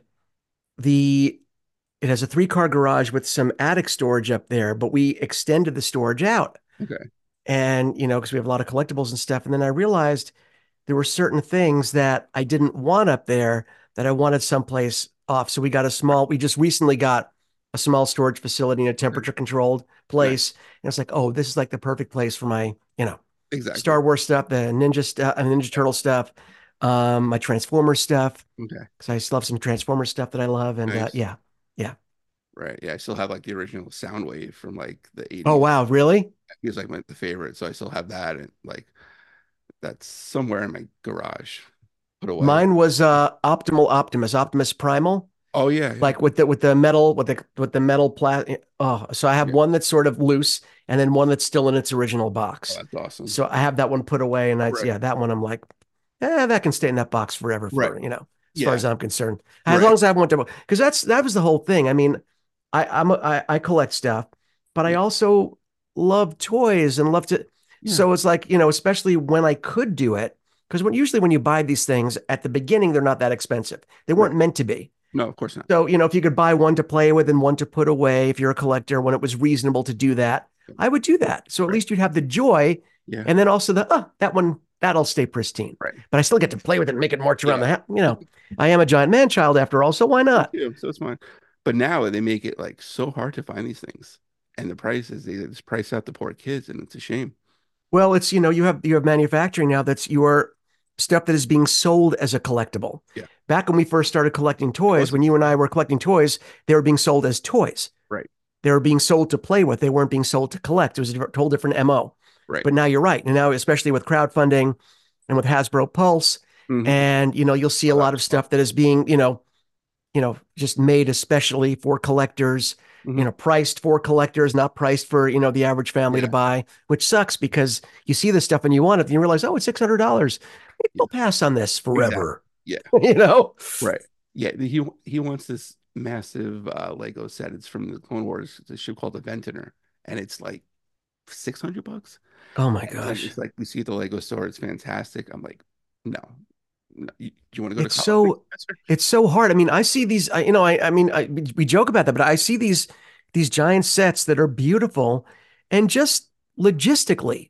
the it has a three car garage with some attic storage up there, but we extended the storage out. Okay. And, you know, because we have a lot of collectibles and stuff. And then I realized there were certain things that I didn't want up there that I wanted someplace off. So we got a small, we just recently got a small storage facility in a temperature controlled Nice. place. And it's like, oh, this is like the perfect place for my, you know, Exactly. Star Wars stuff, the Ninja stuff, Ninja Turtle stuff, um, my Transformers stuff, Okay. because I still have some Transformers stuff that I love. And uh, Nice. yeah, yeah. Right. Yeah. I still have like the original Soundwave from like the Oh, eighties. wow, really? He was like my the favorite. So I still have that. And like that's somewhere in my garage put away. Mine was uh Optimal Optimus, Optimus Primal, Oh, yeah. Yeah. like with the with the metal with the with the metal plat. Oh, so I have Yeah. one that's sort of loose, and then one that's still in its original Oh, box. that's awesome. So I have that one put away, and I Right. yeah, that one I'm like, eh, that can stay in that box forever Right. for, you know, as far Yeah. as I'm concerned. As long Right. as I want to, because that's that was the whole thing. I mean, I I'm a, I, I collect stuff, but I Yeah. also love toys and love to. Yeah. So it's like, you know, especially when I could do it, because when usually when you buy these things at the beginning, they're not that expensive. They weren't Right. meant to be. No, of course not. So, you know, if you could buy one to play with and one to put away, if you're a collector, when it was reasonable to do that, I would do that. So at Right. least you'd have the joy, Yeah. and then also the, oh, that one, that'll stay pristine. Right. But I still get to play with it and make it march around Yeah. the house. You know, I am a giant man child after all, so why Me not? too. So it's fine. But now they make it like so hard to find these things. And the prices, they just price out the poor kids, and it's a shame. Well, it's, you know, you have you have manufacturing now that's your stuff that is being sold as a collectible. Yeah. Back when we first started collecting It toys, when wasn't. you and I were collecting toys, they were being sold as toys. Right. They were being sold to play with. They weren't being sold to collect. It was a whole different M O. Right. But now you're right. And now, especially with crowdfunding and with Hasbro Pulse, Hmm. and you know, you'll see a Oh, lot that's of fun. stuff that is being, you know, you know, just made especially for collectors, you Hmm. know, priced for collectors, not priced for, you know, the average family to Yeah. buy, which sucks because you see this stuff and you want it and you realize, oh, it's six hundred dollars. Maybe Yeah. I'll pass on this Exactly. forever, Yeah. you know? Right. Yeah. He he wants this massive uh, Lego set. It's from the Clone Wars. It's a ship called the Ventnor, and it's like six hundred bucks. Oh my And then gosh. it's like we see at the Lego store. It's fantastic. I'm like, no, no. You, do you want to go to It's college with so, Spencer? it's so hard. I mean, I see these, I, you know, I, I mean, I, we joke about that, but I see these, these giant sets that are beautiful and just logistically,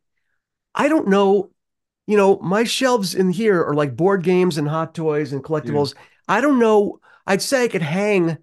I don't know, you know, my shelves in here are like board games and hot toys and Yeah. collectibles. I don't know. I'd say I could hang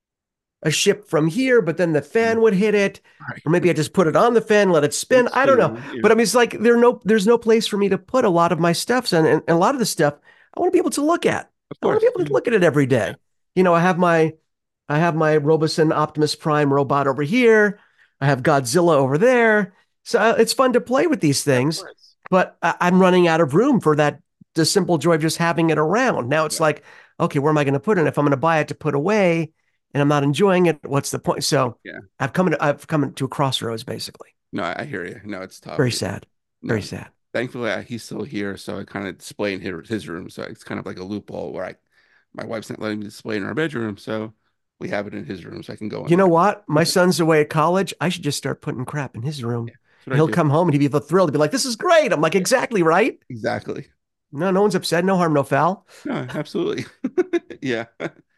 a ship from here, but then the Yeah. fan would hit it. Right. Or maybe I just put it on the fan, let it Let spin. it I don't know. spin. Yeah. But I mean, it's like there no there's no place for me to put a lot of my stuffs and, and, and a lot of the stuff I want to be able to look at. Of I want to course. be able to look at it every day. You know, I have my I have my Roboson Optimus Prime robot over here. I have Godzilla over there. So uh, it's fun to play with these Yeah, of things, course. but I, I'm running out of room for that. The simple joy of just having it around. Now it's Yeah. like, okay, where am I going to put it? If I'm going to buy it to put away and I'm not enjoying it, what's the point? So Yeah. I've come to, I've come to a crossroads basically. No, I I hear you. No, it's tough. Very It- sad. Very no, sad. thankfully I, he's still here, so I kind of display in his, his room. So it's kind of like a loophole where I, my wife's not letting me display in our bedroom, so we have it in his room, so I can go in You know there. what? My son's away at college. I should just start putting crap in his room. Yeah, that's what And I he'll do. come home and he'd be thrilled. He'd be like, this is great. I'm like, exactly right. Exactly. No, no one's upset. No harm, no foul. No, absolutely. Yeah.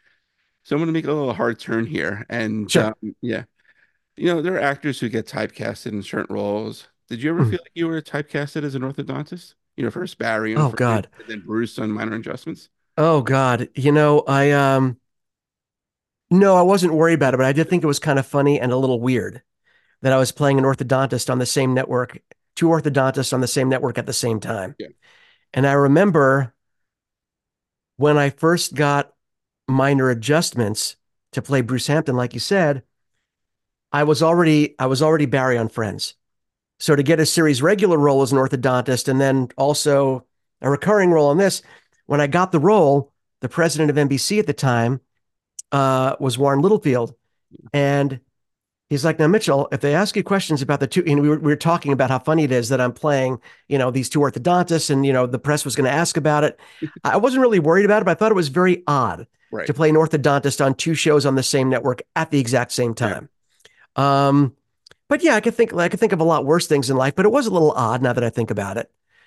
So I'm going to make a little hard turn here, and Sure. um, yeah, you know, there are actors who get typecasted in certain roles. Did you ever Mm. feel like you were typecasted as an orthodontist? You know, first Barry on Oh Friends, God. and then Bruce on Minor Adjustments. Oh God. You know, I, um, no, I wasn't worried about it, but I did think it was kind of funny and a little weird that I was playing an orthodontist on the same network, two orthodontists on the same network at the same time. Yeah. And I remember when I first got Minor Adjustments to play Bruce Hampton, like you said, I was already I was already Barry on Friends. So to get a series regular role as an orthodontist and then also a recurring role on this, when I got the role, the president of N B C at the time uh, was Warren Littlefield, and he's like, now, Mitchell, if they ask you questions about the two, you know, we were, we were talking about how funny it is that I'm playing, you know, these two orthodontists and, you know, the press was going to ask about it. I wasn't really worried about it, but I thought it was very odd Right. to play an orthodontist on two shows on the same network at the exact same Yeah. time. Um, but yeah, I could think, I could think of a lot worse things in life, but it was a little odd now that I think about it.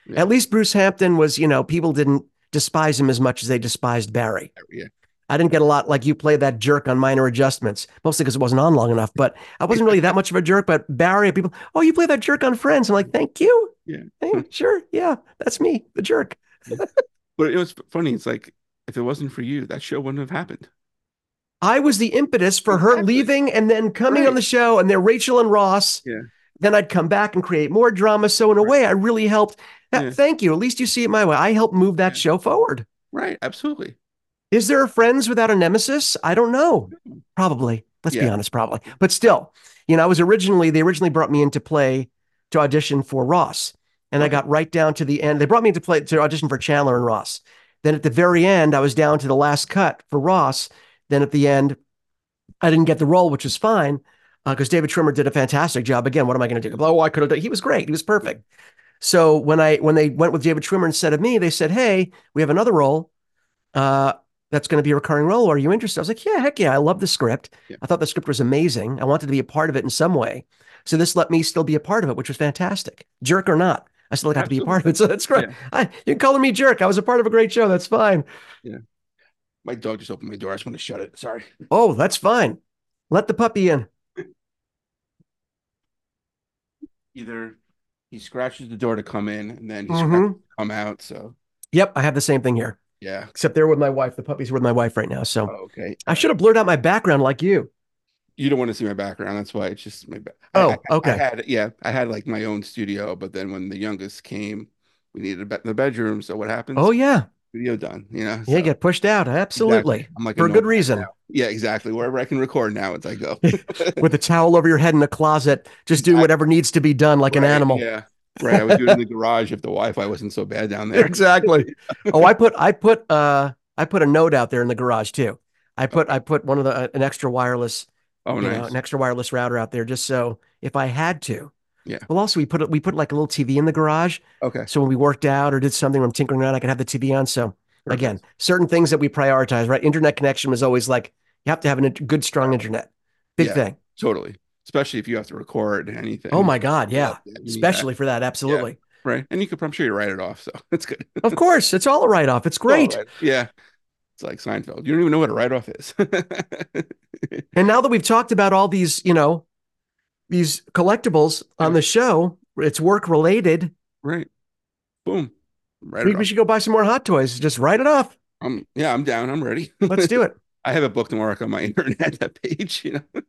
Yeah. At least Bruce Hampton was, you know, people didn't despise him as much as they despised Barry. Yeah. I didn't get a lot like you played that jerk on Minor Adjustments, mostly because it wasn't on long enough. But I wasn't really that much of a jerk. But Barry, people, oh, you play that jerk on Friends. I'm like, thank you. Yeah. Hey, sure. Yeah, that's me, the jerk. But it was funny. It's like if it wasn't for you, that show wouldn't have happened. I was the impetus for her Exactly. leaving and then coming on Right. the show, and they're Rachel and Ross. Yeah. Then I'd come back and create more drama. So in a Right. way, I really helped. Yeah. Thank you. At least you see it my way. I helped move that Yeah. show forward. Right. Absolutely. Is there a Friends without a nemesis? I don't know. Probably. Let's be Yeah. honest, probably. But still, you know, I was originally, they originally brought me in to play, to audition for Ross. And I Okay. got right down to the end. They brought me in to play, to audition for Chandler and Ross. Then at the very end, I was down to the last cut for Ross. Then at the end, I didn't get the role, which was fine because uh, David Schwimmer did a fantastic job. Again, what am I going to do? Oh, I could have done. He was great. He was perfect. So when I when they went with David Schwimmer instead of me, they said, "Hey, we have another role. Uh, that's going to be a recurring role. Are you interested?" I was like, "Yeah, heck yeah! I love the script. Yeah. I thought the script was amazing. I wanted to be a part of it in some way. So this let me still be a part of it, which was fantastic. Jerk or not, I still got to be a part of it. So that's great. Yeah. I, you can call me jerk. I was a part of a great show. That's fine. Yeah. My dog just opened my door. I just want to shut it. Sorry. Oh, that's fine. Let the puppy in. Either he scratches the door to come in and then he Mm-hmm. scratches to come out. So Yep, I have the same thing here. yeah. Except they're with my wife. The puppy's with my wife right now. So Oh, okay. I should have blurred out my background like you. You don't want to see my background. That's why it's just my back. Oh, I, I, okay. I had yeah, I had like my own studio, but then when the youngest came, we needed a bed in the bedroom. So what happens? Oh, yeah. Video done, you know. Yeah, So get pushed out. Absolutely. exactly. I'm like For a good reason. now. Yeah, exactly. Wherever I can record now as I go. With a towel over your head in a closet, just doing whatever needs to be done like right, an animal. Yeah. Right. I would do it in the garage if the Wi-Fi wasn't so bad down there. Exactly. Oh, I put I put uh I put a note out there in the garage too. I put I put one of the uh, an extra wireless, Oh, you nice. know, an extra wireless router out there just so if I had to. Yeah. Well, also we put we put like a little T V in the garage. Okay. So when we worked out or did something when I'm tinkering around, I could have the T V on. So Perfect. again, certain things that we prioritize, right? Internet connection was always like you have to have a good, strong internet. Big Yeah, thing. totally. Especially if you have to record anything. Oh my God, yeah. Yeah, Especially that. for that, absolutely. Yeah. Right. And you could, I'm sure you write it off, so it's good. Of course, it's all a write-off. It's great. Right. Yeah. It's like Seinfeld. You don't even know what a write-off is. And now that we've talked about all these, you know, these collectibles on the show, it's work related. Right. Boom. Write We, it we off. should go buy some more hot toys. Just write it off. Um, yeah, I'm down. I'm ready. Let's do it. I have a bookmark on my internet page, you know.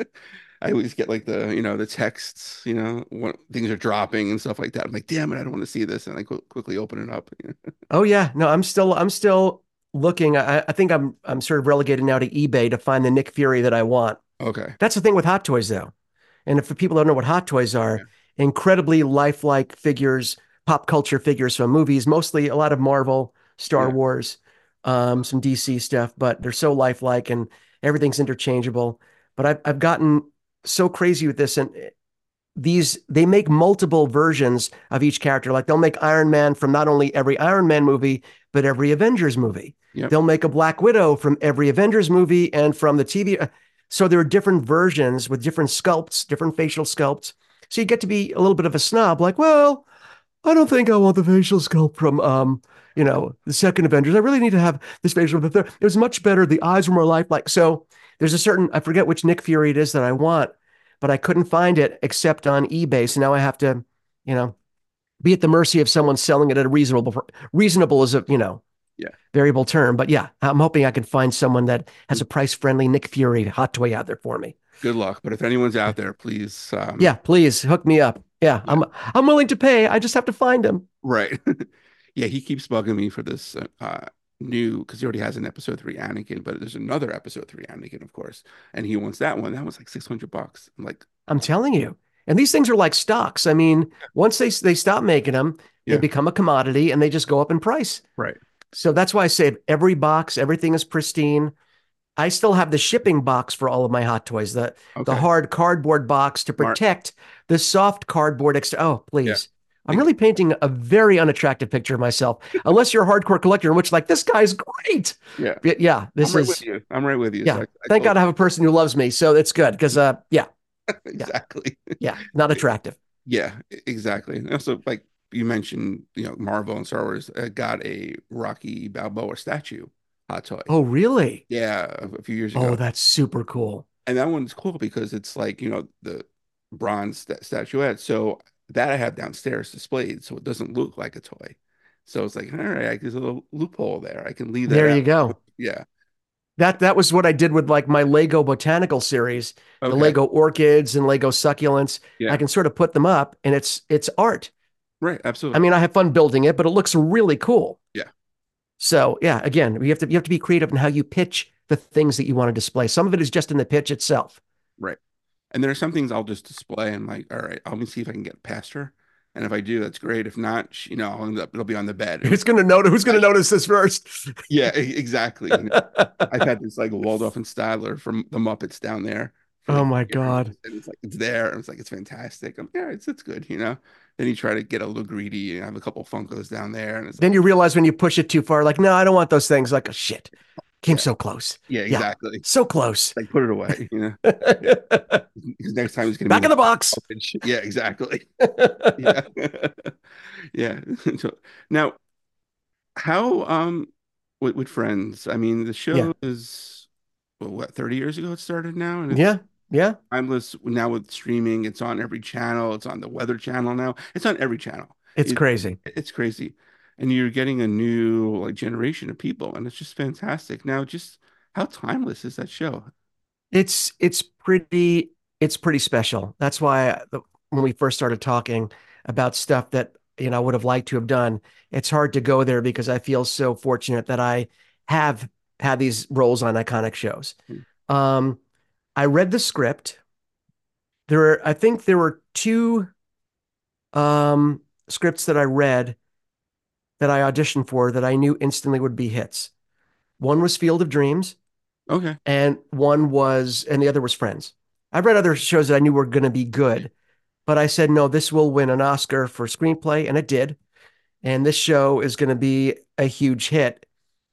I always get like the, you know, the texts, you know, when things are dropping and stuff like that. I'm like, damn it, I don't want to see this. And I qu quickly open it up. Oh yeah. No, I'm still I'm still looking. I, I think I'm I'm sort of relegated now to eBay to find the Nick Fury that I want. Okay. That's the thing with hot toys though. And if people don't know what hot toys are, Yeah. incredibly lifelike figures, pop culture figures from movies, mostly a lot of Marvel, Star Yeah. Wars, um, some D C stuff, but they're so lifelike and everything's interchangeable. But I've I've gotten so crazy with this, and these they make multiple versions of each character. Like they'll make Iron Man from not only every Iron Man movie, but every Avengers movie. Yep. They'll make a Black Widow from every Avengers movie and from the T V. So there are different versions with different sculpts, different facial sculpts. So you get to be a little bit of a snob, like, well, I don't think I want the facial sculpt from, um, you know, the second Avengers. I really need to have this facial. The third. It was much better. The eyes were more lifelike. So there's a certain, I forget which Nick Fury it is that I want, but I couldn't find it except on eBay. So now I have to, you know, be at the mercy of someone selling it at a reasonable, reasonable is a, you know, yeah, variable term. But yeah, I'm hoping I can find someone that has a price friendly Nick Fury hot toy out there for me. Good luck. But if anyone's out there, please. Um, Yeah, please hook me up. Yeah, yeah, I'm I'm willing to pay. I just have to find him. Right. Yeah, he keeps bugging me for this uh, new, because he already has an episode three Anakin, but there's another episode three Anakin, of course, and he wants that one. That was like six hundred bucks. I'm like, I'm telling you. And these things are like stocks. I mean, once they they stop making them, yeah, they become a commodity and they just go up in price. right. So that's why I say every box, everything is pristine. I still have the shipping box for all of my hot toys, the Okay. the hard cardboard box to protect Smart. the soft cardboard extra. Oh, please. Yeah. I'm really painting a very unattractive picture of myself, unless you're a hardcore collector, in which like this guy's great. Yeah, yeah. This I'm right is. With you. I'm right with you. Yeah. So I, I Thank God I have a person who loves me, so it's good because uh, yeah, exactly. Yeah, not attractive. Yeah, exactly. Also, like you mentioned, you know, Marvel and Star Wars uh, got a Rocky Balboa statue, hot toy. Oh, really? Yeah, a, a few years Oh, ago. that's super cool. And that one's cool because it's like, you know, the bronze sta statuette. So that I have downstairs displayed, so it doesn't look like a toy. So it's like, all right, there's a little loophole there. I can leave that There out. you go. Yeah. That that was what I did with like my Lego botanical series, the Okay. Lego orchids and Lego succulents. I Yeah. can sort of put them up and it's it's art. Right. I Absolutely. mean, I have fun building it, but it looks really cool. Yeah. So yeah, again, you have to you have to be creative in how you pitch the things that you want to display. Some of it is just in the pitch itself. Right. And there are some things I'll just display and like, all right, let me see if I can get past her. And if I do, that's great. If not, sh- you know, I'll end up, it'll be on the bed. And Who's gonna notice who's gonna I, notice this first? yeah, e- exactly. You know, I've had this like Waldorf and Styler from the Muppets down there for Oh like my years, God. and it's like it's there, and it's like it's fantastic. I'm yeah, it's it's good, you know. Then you try to get a little greedy and have a couple Funkos down there, and it's Then like, you realize when you push it too far, like, no, I don't want those things. Like, oh, shit, came yeah, so close. yeah, Yeah, exactly. so close. Like put it away, you know. Because next time it's gonna be in Back the in the box. garbage. Yeah, exactly. Yeah, yeah. So now, how um with, with Friends? I mean, the Yeah, show is well, what thirty years ago it started now, and it's yeah, yeah. timeless now with streaming. It's on every channel. It's on the Weather Channel now. It's on every channel. It's It, crazy. it's crazy, and you're getting a new like generation of people, and it's just fantastic. Now, just how timeless is that show? It's it's pretty it's pretty special. That's why I, the, when we first started talking about stuff that you know I would have liked to have done, it's hard to go there because I feel so fortunate that I have had these roles on iconic shows. Um, I read the script. There are, I think there were two um, scripts that I read that I auditioned for that I knew instantly would be hits. One was Field of Dreams, Okay, and one was, and the other was Friends. I've read other shows that I knew were going to be good, but I said, no, this will win an Oscar for screenplay, and it did. And this show is going to be a huge hit.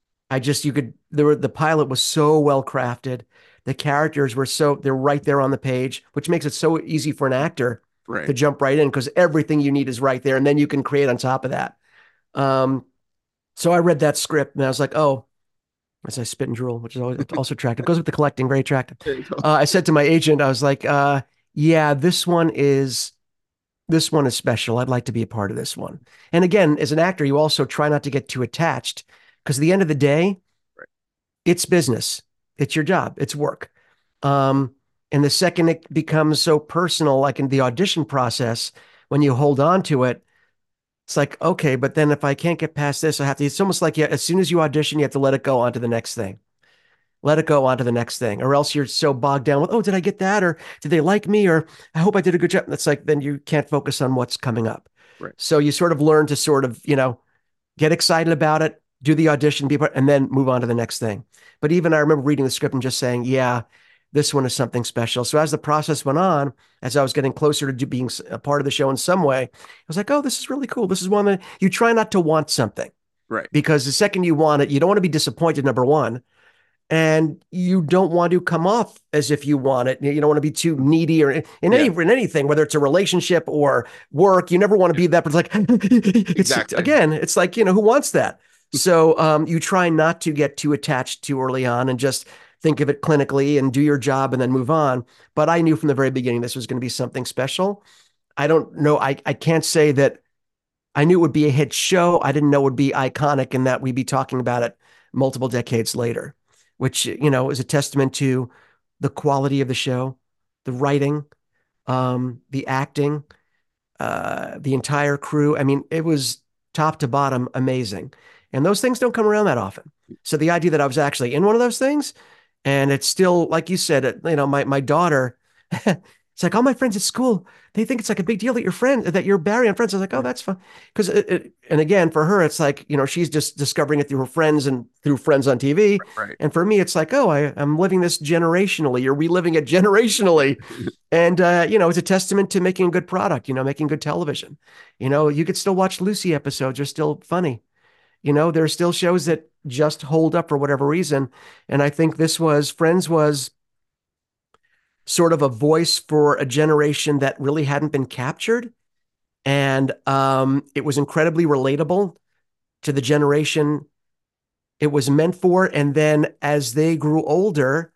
I just, you could, there were, the pilot was so well crafted. The characters were so, they're right there on the page, which makes it so easy for an actor to right. jump right in because everything you need is right there. And then you can create on top of that. Um, so I read that script and I was like, oh, as I spit and drool, which is always, also attractive. Goes with the collecting, very attractive. There you go. Uh, I said to my agent, I was like, uh, yeah, this one is this one is special. I'd like to be a part of this one. And again, as an actor, you also try not to get too attached because at the end of the day, Right, it's business. It's your job. It's work. Um, and the second it becomes so personal, like in the audition process, when you hold on to it, it's like, okay, but then if I can't get past this, I have to, it's almost like, yeah, as soon as you audition, you have to let it go on to the next thing. Let it go on to the next thing, or else you're so bogged down with, oh, did I get that? Or did they like me? Or I hope I did a good job. That's like, then you can't focus on what's coming up. right, So you sort of learn to sort of, you know, get excited about it, do the audition, be part, and then move on to the next thing. But even I remember reading the script and just saying, yeah, this one is something special. So as the process went on, as I was getting closer to being a part of the show in some way, I was like, oh, this is really cool. This is one that you try not to want something right. because the second you want it, you don't want to be disappointed, number one. And you don't want to come off as if you want it. You don't want to be too needy or in any Yeah, in anything, whether it's a relationship or work. You never want to be that. But it's like it's exactly. again, it's like you know who wants that. So um, you try not to get too attached too early on and just think of it clinically and do your job and then move on. But I knew from the very beginning this was going to be something special. I don't know. I I can't say that I knew it would be a hit show. I didn't know it would be iconic and that we'd be talking about it multiple decades later, which, you know, is a testament to the quality of the show, the writing, um, the acting, uh, the entire crew. I mean, it was top to bottom amazing. And those things don't come around that often. So the idea that I was actually in one of those things, and it's still, like you said, it, you know, my my daughter, it's like all my friends at school, they think it's like a big deal that you're friend that you're Barry and friends. I was like, oh, that's fun. Because it, it, and again, for her, it's like, you know, she's just discovering it through her friends and through friends on T V. Right. And for me, it's like, oh, I, I'm living this generationally. You're reliving it generationally. And, uh, you know, it's a testament to making a good product, you know, making good television. You know, you could still watch Lucy episodes. They're still funny. You know, there are still shows that just hold up for whatever reason. And I think this was, Friends was sort of a voice for a generation that really hadn't been captured. And um, it was incredibly relatable to the generation it was meant for. And then as they grew older,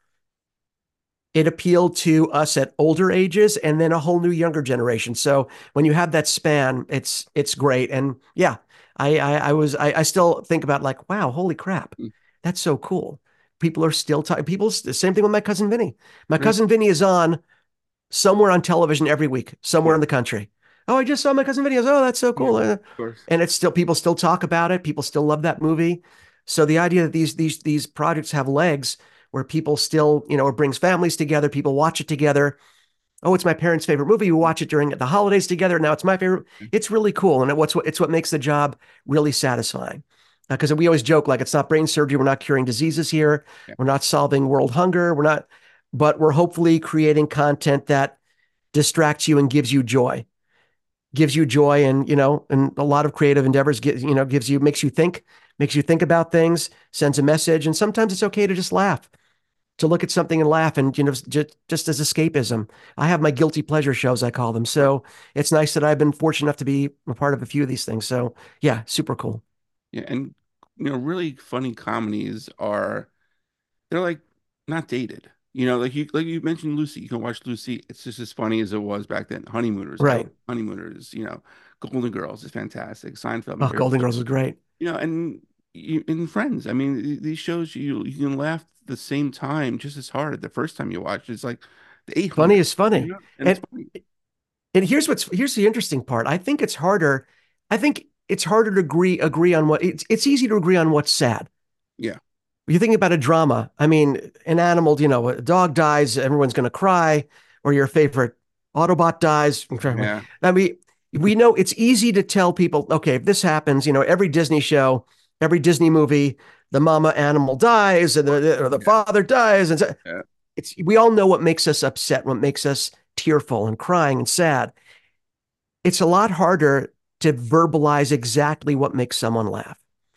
it appealed to us at older ages and then a whole new younger generation. So when you have that span, it's it's great. And yeah, I I, I was I, I still think about like, wow, holy crap, Mm. that's so cool. People are still talking. People, the same thing with my cousin Vinny. My Yeah. cousin Vinny is on somewhere on television every week, somewhere Yeah. in the country. Oh, I just saw my cousin videos. Oh, that's so Yeah. cool. Uh, Of course. And it's still people still talk about it. People still love that movie. So the idea that these these these projects have legs where people still, you know, it brings families together, people watch it together. Oh, it's my parents' favorite movie. We watch it during the holidays together. Now it's my favorite. It's really cool. And it, what's what it's what makes the job really satisfying. Because uh, we always joke like it's not brain surgery. We're not curing diseases here. Yeah. We're not solving world hunger. We're not, but we're hopefully creating content that distracts you and gives you joy, gives you joy, and you know, and a lot of creative endeavors get you know gives you makes you think, makes you think about things, sends a message, and sometimes it's okay to just laugh, to look at something and laugh, and you know, just just as escapism. I have my guilty pleasure shows, I call them. Yeah. So it's nice that I've been fortunate enough to be a part of a few of these things. So yeah, super cool. Yeah. And you know, really funny comedies are they're like not dated. You know, like you like you mentioned Lucy. You can watch Lucy. It's just as funny as it was back then. Honeymooners, I love Right. Honeymooners. You know, Golden Girls is fantastic. Seinfeld, my Oh, favorite. Golden Girls is great. You know, and you, in Friends. I mean, th- these shows you you can laugh the same time just as hard the first time you watch. It's like the eight Funny hundred. is You funny. know, and it's And funny. and here's what's here's the interesting part. I think it's harder. I think it's harder to agree agree on what it's it's easy to agree on what's sad. Yeah, You think about a drama. I mean, an animal, you know, a dog dies, everyone's going to cry, or your favorite Autobot dies. yeah, I mean, we know it's easy to tell people, okay, if this happens, you know, every Disney show, every Disney movie, the mama animal dies and the, or the yeah, father dies. And so yeah, it's, we all know what makes us upset, what makes us tearful and crying and sad. It's a lot harder to verbalize exactly what makes someone laugh.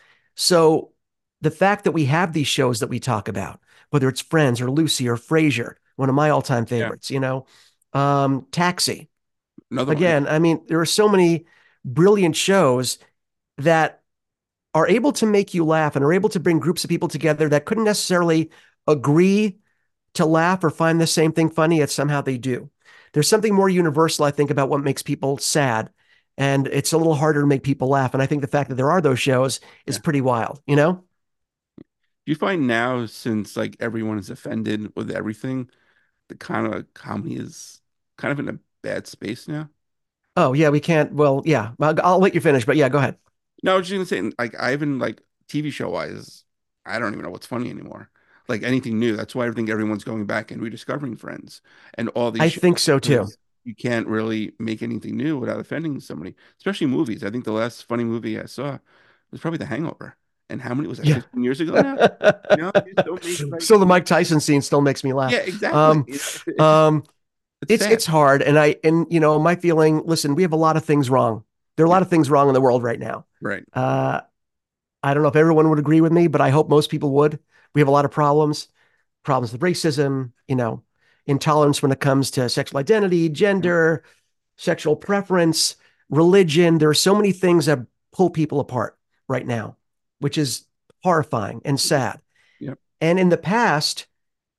So the fact that we have these shows that we talk about, whether it's Friends or Lucy or Frasier, one of my all-time yeah. favorites, you know, um, Taxi. Another one. Again, I mean, there are so many brilliant shows that are able to make you laugh and are able to bring groups of people together that couldn't necessarily agree to laugh or find the same thing funny, yet somehow they do. There's something more universal, I think, about what makes people sad. And it's a little harder to make people laugh. And I think the fact that there are those shows is Yeah. pretty wild, you know? Do you find now, since like everyone is offended with everything, the kind of comedy is kind of in a bad space now? Oh, yeah, we can't. Well, yeah, I'll, I'll let you finish, but yeah, go ahead. No, I was just gonna say, like, I even like T V show wise, I don't even know what's funny anymore. Like anything new. That's why I think everyone's going back and rediscovering Friends and all these I shows think so too. because you can't really make anything new without offending somebody, especially movies. I think the last funny movie I saw was probably The Hangover. And how many was that? Yeah. fifteen years ago now? You know, you don't make like, So the Mike Tyson scene still makes me laugh. yeah, exactly. Um, You know, it's, it's just, um, it's it's sad. it's hard, and I and you know my feeling. Listen, we have a lot of things wrong. There are a Yeah, lot of things wrong in the world right now. right. Uh, I don't know if everyone would agree with me, but I hope most people would. We have a lot of problems, problems with racism, you know, intolerance when it comes to sexual identity, Yeah, gender, sexual preference, religion. There are so many things that pull people apart right now, which is horrifying and sad. yeah, And in the past,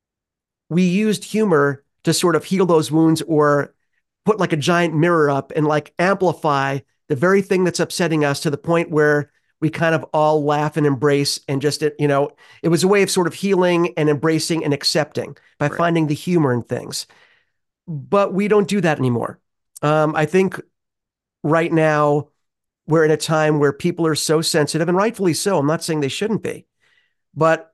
we used humor to sort of heal those wounds or put like a giant mirror up and like amplify the very thing that's upsetting us to the point where we kind of all laugh and embrace and just, you know, it was a way of sort of healing and embracing and accepting by right. finding the humor in things. But we don't do that anymore. Um, I think right now we're in a time where people are so sensitive, and rightfully so. I'm not saying they shouldn't be, but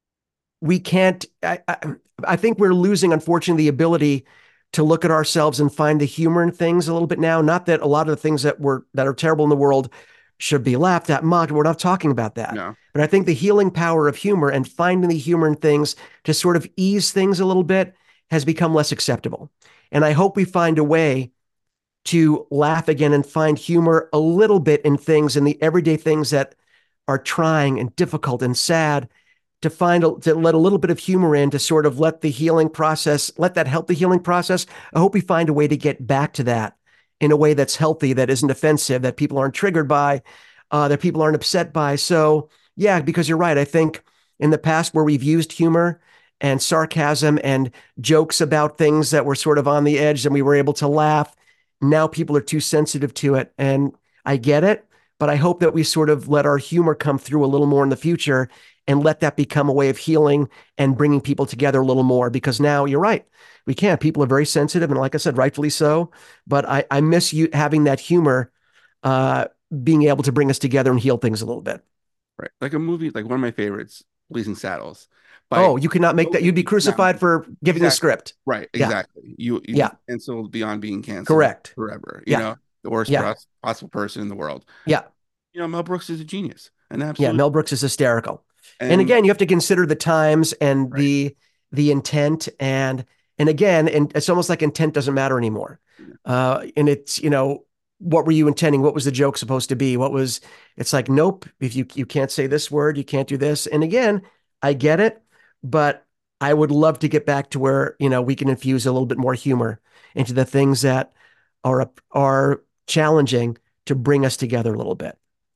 we can't. I, I, I think we're losing, unfortunately, the ability to look at ourselves and find the humor in things a little bit now. Not that a lot of the things that were that are terrible in the world should be laughed at, mocked. We're not talking about that. No. But I think the healing power of humor and finding the humor in things to sort of ease things a little bit has become less acceptable. And I hope we find a way to laugh again and find humor a little bit in things, in the everyday things that are trying and difficult and sad, to find a, to let a little bit of humor in to sort of let the healing process, let that help the healing process. I hope we find a way to get back to that in a way that's healthy, that isn't offensive, that people aren't triggered by, uh, that people aren't upset by. So, yeah, because you're right. I think in the past where we've used humor and sarcasm and jokes about things that were sort of on the edge and we were able to laugh, now people are too sensitive to it. And I get it, but I hope that we sort of let our humor come through a little more in the future and let that become a way of healing and bringing people together a little more. Because now you're right. We can't. People are very sensitive. And like I said, rightfully so. But I, I miss you having that humor, uh, being able to bring us together and heal things a little bit. Right. Like a movie, like one of my favorites, Blazing Saddles. By Oh, you cannot make that. totally, You'd be you cannot make crucified for giving the exactly script. right. Yeah. Exactly. You you'd be Yeah. canceled beyond being canceled Correct. forever. You Yeah. know, the worst Yeah. pos- possible person in the world. Yeah. You know, Mel Brooks is a genius, an Yeah. absolute. Mel Brooks is hysterical. And And again, you have to consider the times and right. the the intent and and again, and it's almost like intent doesn't matter anymore. Yeah. Uh, and it's, you know, what were you intending? What was the joke supposed to be? What was it's like, nope, if you you can't say this word, you can't do this. And again, I get it, but I would love to get back to where, you know, we can infuse a little bit more humor into the things that are are challenging to bring us together a little bit.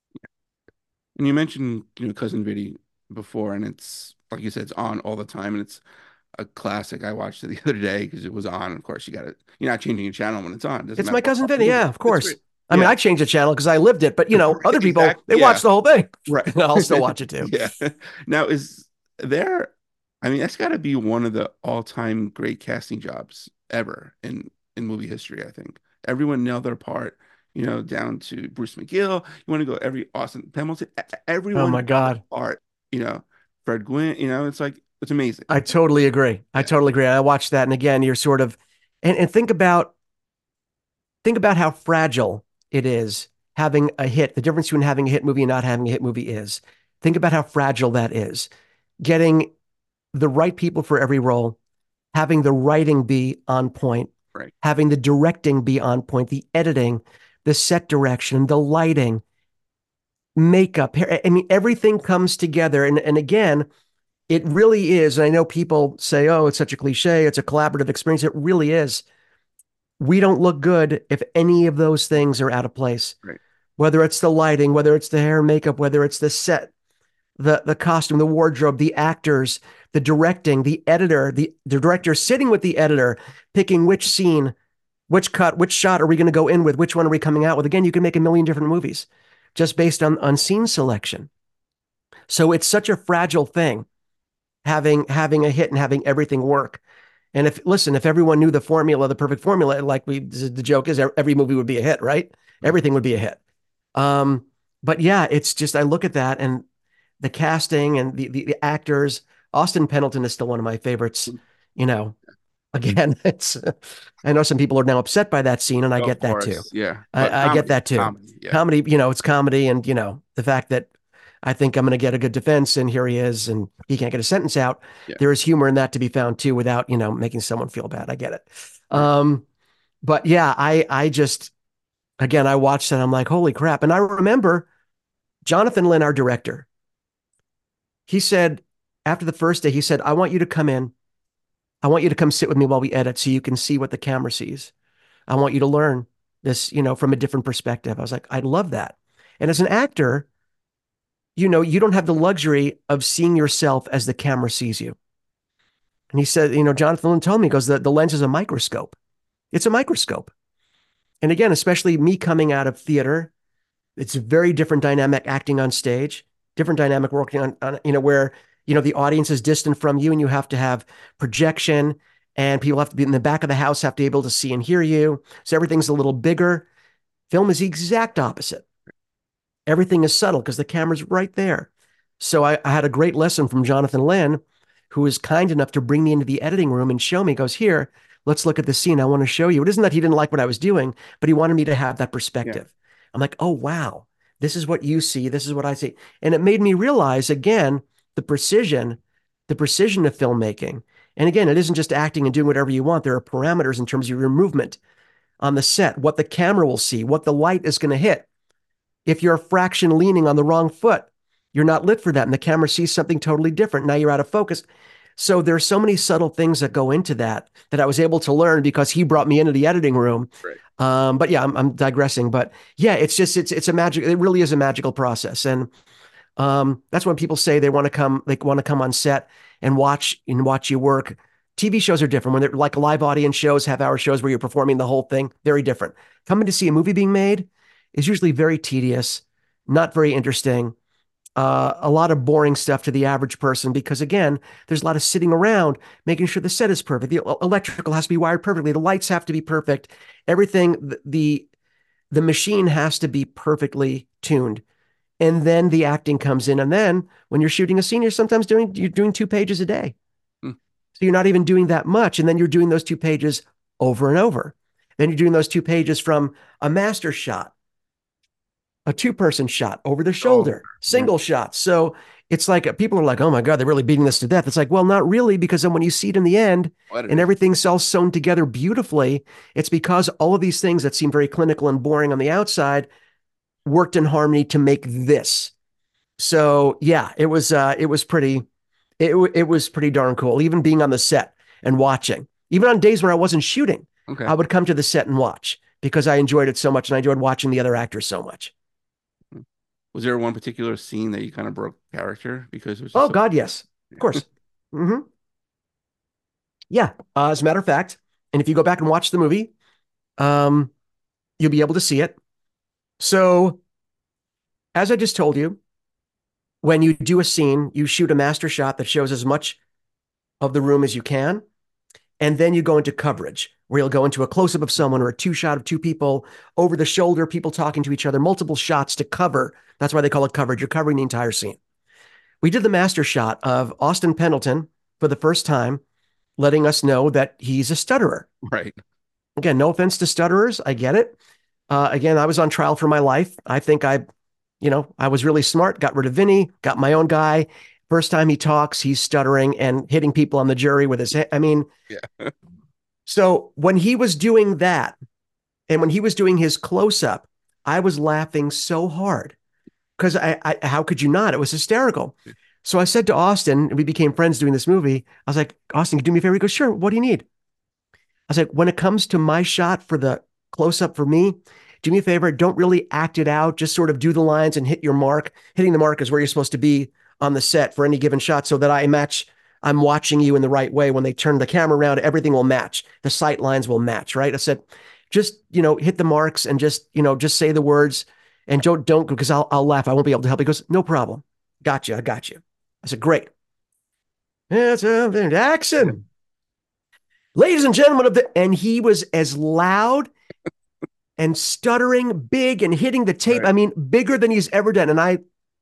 And you mentioned, you know, Cousin Vinny before, and it's like you said, it's on all the time, and it's a classic. I watched it the other day because it was on. Of course, you got it. You're not changing a channel when it's on. It doesn't It's matter my what cousin Vinny. movie. Yeah, of It's course. great. I mean, Yeah. I changed the channel because I lived it, but you know, other people, Exactly. they Yeah. watch the whole thing. Right. I'll still watch it too. Yeah. Now, is there, I mean, that's got to be one of the all-time great casting jobs ever in in movie history, I think. Everyone nailed their part, you know, down to Bruce McGill. You want to go every Austin Pendleton, e- e- Oh everyone my nailed their God. part, you know, Fred Gwynn, you know, it's like it's amazing. I totally agree. I Yeah. totally agree. I watched that. And again, you're sort of, and, and think about, think about how fragile it is having a hit. The difference between having a hit movie and not having a hit movie is think about how fragile that is. Getting the right people for every role, having the writing be on point, Right. having the directing be on point, the editing, the set direction, the lighting, makeup, hair. I mean, everything comes together. And, and again, it really is. And I know people say, oh, it's such a cliche. It's a collaborative experience. It really is. We don't look good if any of those things are out of place, Right. whether it's the lighting, whether it's the hair and makeup, whether it's the set, the, the costume, the wardrobe, the actors, the directing, the editor, the, the director sitting with the editor, picking which scene, which cut, which shot are we going to go in with? Which one are we coming out with? Again, you can make a million different movies just based on, on scene selection. So it's such a fragile thing having having a hit and having everything work. And if listen, if everyone knew the formula, the perfect formula, like we the joke is every movie would be a hit, right? Right. Everything would be a hit. Um, but yeah, it's just I look at that and the casting and the, the the actors. Austin Pendleton is still one of my favorites. You know, again, it's I know some people are now upset by that scene, and I Of get that too. course. Yeah. But I, I get comedy, that too. comedy. Yeah. Comedy, you know, it's comedy, and you know the fact that I think I'm going to get a good defense, and here he is, and he can't get a sentence out. Yeah. There is humor in that to be found too, without you know making someone feel bad. I get it. Right. Um, but yeah, I I just again I watched that. I'm like, holy crap! And I remember Jonathan Lynn, our director. He said after the first day, he said, "I want you to come in. I want you to come sit with me while we edit, so you can see what the camera sees. I want you to learn this, you know, from a different perspective." I was like, I love that. And as an actor, you know, you don't have the luxury of seeing yourself as the camera sees you. And he said, you know, Jonathan Lynn told me, he goes, the, the lens is a microscope. It's a microscope. And again, especially me coming out of theater, it's a very different dynamic acting on stage, different dynamic working on, on you know, where, you know, the audience is distant from you and you have to have projection and people have to be in the back of the house, have to be able to see and hear you. So everything's a little bigger. Film is the exact opposite. Everything is subtle because the camera's right there. So I, I had a great lesson from Jonathan Lynn, who was kind enough to bring me into the editing room and show me, he goes, here, let's look at the scene. I want to show you. It isn't that he didn't like what I was doing, but he wanted me to have that perspective. Yeah. I'm like, oh, wow, this is what you see. This is what I see. And it made me realize, again, the precision, the precision of filmmaking. And again, it isn't just acting and doing whatever you want. There are parameters in terms of your movement on the set, what the camera will see, what the light is going to hit. If you're a fraction leaning on the wrong foot, you're not lit for that. And the camera sees something totally different. Now you're out of focus. So there's so many subtle things that go into that that I was able to learn because he brought me into the editing room. Right. Um, but yeah, I'm, I'm digressing. But yeah, it's just it's it's a magic. It really is a magical process, and um, that's when people say they want to come they want to come on set and watch and watch you work. T V shows are different when they're like live audience shows, half hour shows where you're performing the whole thing. Very different. Coming to see a movie being made is usually very tedious, not very interesting. Uh, a lot of boring stuff to the average person because again, there's a lot of sitting around making sure the set is perfect. The electrical has to be wired perfectly. The lights have to be perfect. Everything, the the, the machine has to be perfectly tuned. And then the acting comes in. And then when you're shooting a scene, you're sometimes doing you're doing two pages a day. Hmm. So you're not even doing that much. And then you're doing those two pages over and over. Then you're doing those two pages from a master shot, a two-person shot over the Oh, shoulder, yeah. single shots. So it's like people are like, oh my God, they're really beating this to death. It's like, well, not really, because then when you see it in the end What it and is. everything's all sewn together beautifully, it's because all of these things that seem very clinical and boring on the outside worked in harmony to make this. So yeah, it was uh it was pretty it, it was pretty darn cool. Even being on the set and watching, even on days when I wasn't shooting, Okay. I would come to the set and watch because I enjoyed it so much and I enjoyed watching the other actors so much. Was there one particular scene that you kind of broke character because it was just Oh so? God, yes, of course. Hmm. Yeah. Uh, as a matter of fact, and if you go back and watch the movie, um, you'll be able to see it. So, as I just told you, when you do a scene, you shoot a master shot that shows as much of the room as you can, and then you go into coverage, where you'll go into a close up of someone or a two shot of two people over the shoulder, people talking to each other, multiple shots to cover. That's why they call it coverage. You're covering the entire scene. We did the master shot of Austin Pendleton for the first time, letting us know that he's a stutterer. Right. Again, no offense to stutterers. I get it. Uh, again, I was on trial for my life. I think I, you know, I was really smart, got rid of Vinny, got my own guy. First time he talks, he's stuttering and hitting people on the jury with his head. I mean, Yeah. so when he was doing that and when he was doing his close up, I was laughing so hard because I, I, how could you not? It was hysterical. So I said to Austin, and we became friends doing this movie. I was like, Austin, can you do me a favor? He goes, sure. What do you need? I was like, when it comes to my shot for the close up for me, do me a favor. Don't really act it out. Just sort of do the lines and hit your mark. Hitting the mark is where you're supposed to be on the set for any given shot so that I match. I'm watching you in the right way. When they turn the camera around, everything will match. The sight lines will match, right? I said, just, you know, hit the marks and just, you know, just say the words and don't, don't, because I'll, I'll laugh. I won't be able to help. He goes, no problem. Got you. I got you. I said, great. It's a action. Ladies and gentlemen of the, and he was as loud and stuttering big and hitting the tape. Right. I mean, bigger than he's ever done. And I,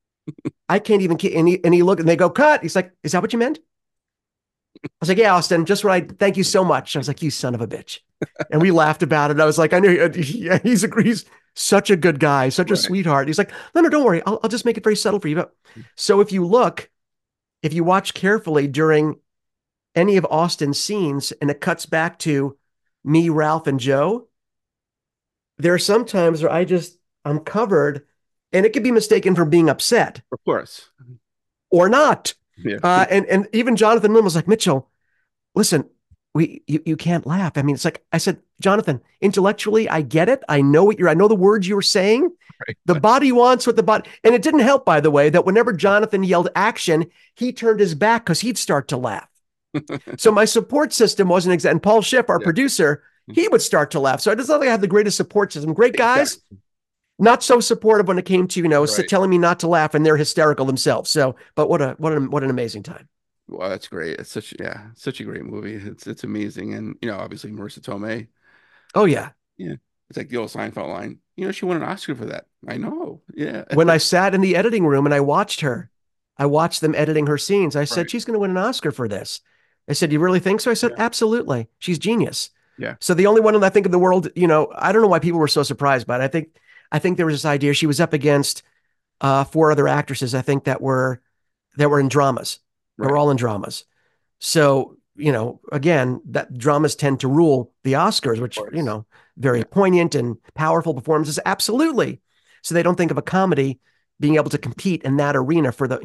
I can't even, and he, and he looked and they go, cut. He's like, is that what you meant? I was like, yeah, Austin, just what I, thank you so much. I was like, you son of a bitch. And we laughed about it. I was like, I knew yeah, he's agrees. Such a good guy, such a Right. sweetheart. He's like, no, no, don't worry. I'll, I'll just make it very subtle for you. But so if you look, if you watch carefully during any of Austin's scenes and it cuts back to me, Ralph, and Joe, there are some times where I just, I'm covered and it could be mistaken for being upset Of course. or not. Yeah. Uh, and, and even Jonathan Lim was like, Mitchell, listen, we you, you can't laugh. I mean, it's like I said, Jonathan, intellectually, I get it. I know what you're, I know the words you were saying. Right. The body wants what the body, and it didn't help, by the way, that whenever Jonathan yelled action, he turned his back because he'd start to laugh. So my support system wasn't exact. And Paul Schiff, our Yeah. producer, he would start to laugh. So it doesn't like I had the greatest support system. Great guys, Exactly. not so supportive when it came to, you know, Right. telling me not to laugh, and they're hysterical themselves. So, but what a what a what an amazing time. Wow, that's great. It's such yeah, such a great movie. It's it's amazing, and you know, obviously Marissa Tomei. Oh yeah. Yeah, it's like the old Seinfeld line. You know, she won an Oscar for that. I know. Yeah. When I sat in the editing room and I watched her, I watched them editing her scenes. I said, Right. she's going to win an Oscar for this. I said, you really think so? I said, Yeah. absolutely. She's genius. Yeah. So the only one I think in the world, you know, I don't know why people were so surprised by it. I think, I think there was this idea she was up against uh, four other actresses. I think that were that were in dramas. They were Right. all in dramas. So you know, again, that dramas tend to rule the Oscars, which Of course. you know, very Yeah. poignant and powerful performances. Absolutely. So they don't think of a comedy being able to compete in that arena for the.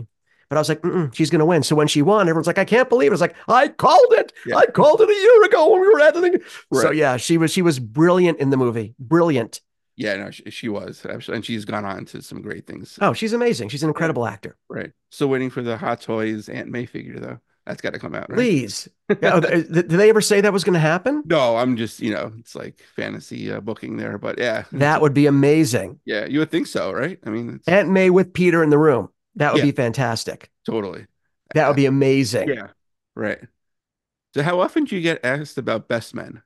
but I was like, Mm-mm, she's going to win. So when she won, everyone's like, I can't believe it. It's like, I called it. Yeah. I called it a year ago when we were at the thing. So Right. yeah, she was she was brilliant in the movie. Brilliant. Yeah, no, she, she was actually, and she's gone on to some great things. Oh, she's amazing. She's an Yeah, incredible actor. right. Still waiting for the Hot Toys Aunt May figure though. That's got to come out, right? Please. Yeah, oh, th- did they ever say that was going to happen? No, I'm just, you know, it's like fantasy uh, booking there, but yeah, it's, That would be amazing. yeah, you would think so, right? I mean, it's Aunt May with Peter in the room. That would yeah, be fantastic. totally. That Uh, would be amazing. yeah, right. So how often do you get asked about Best Men?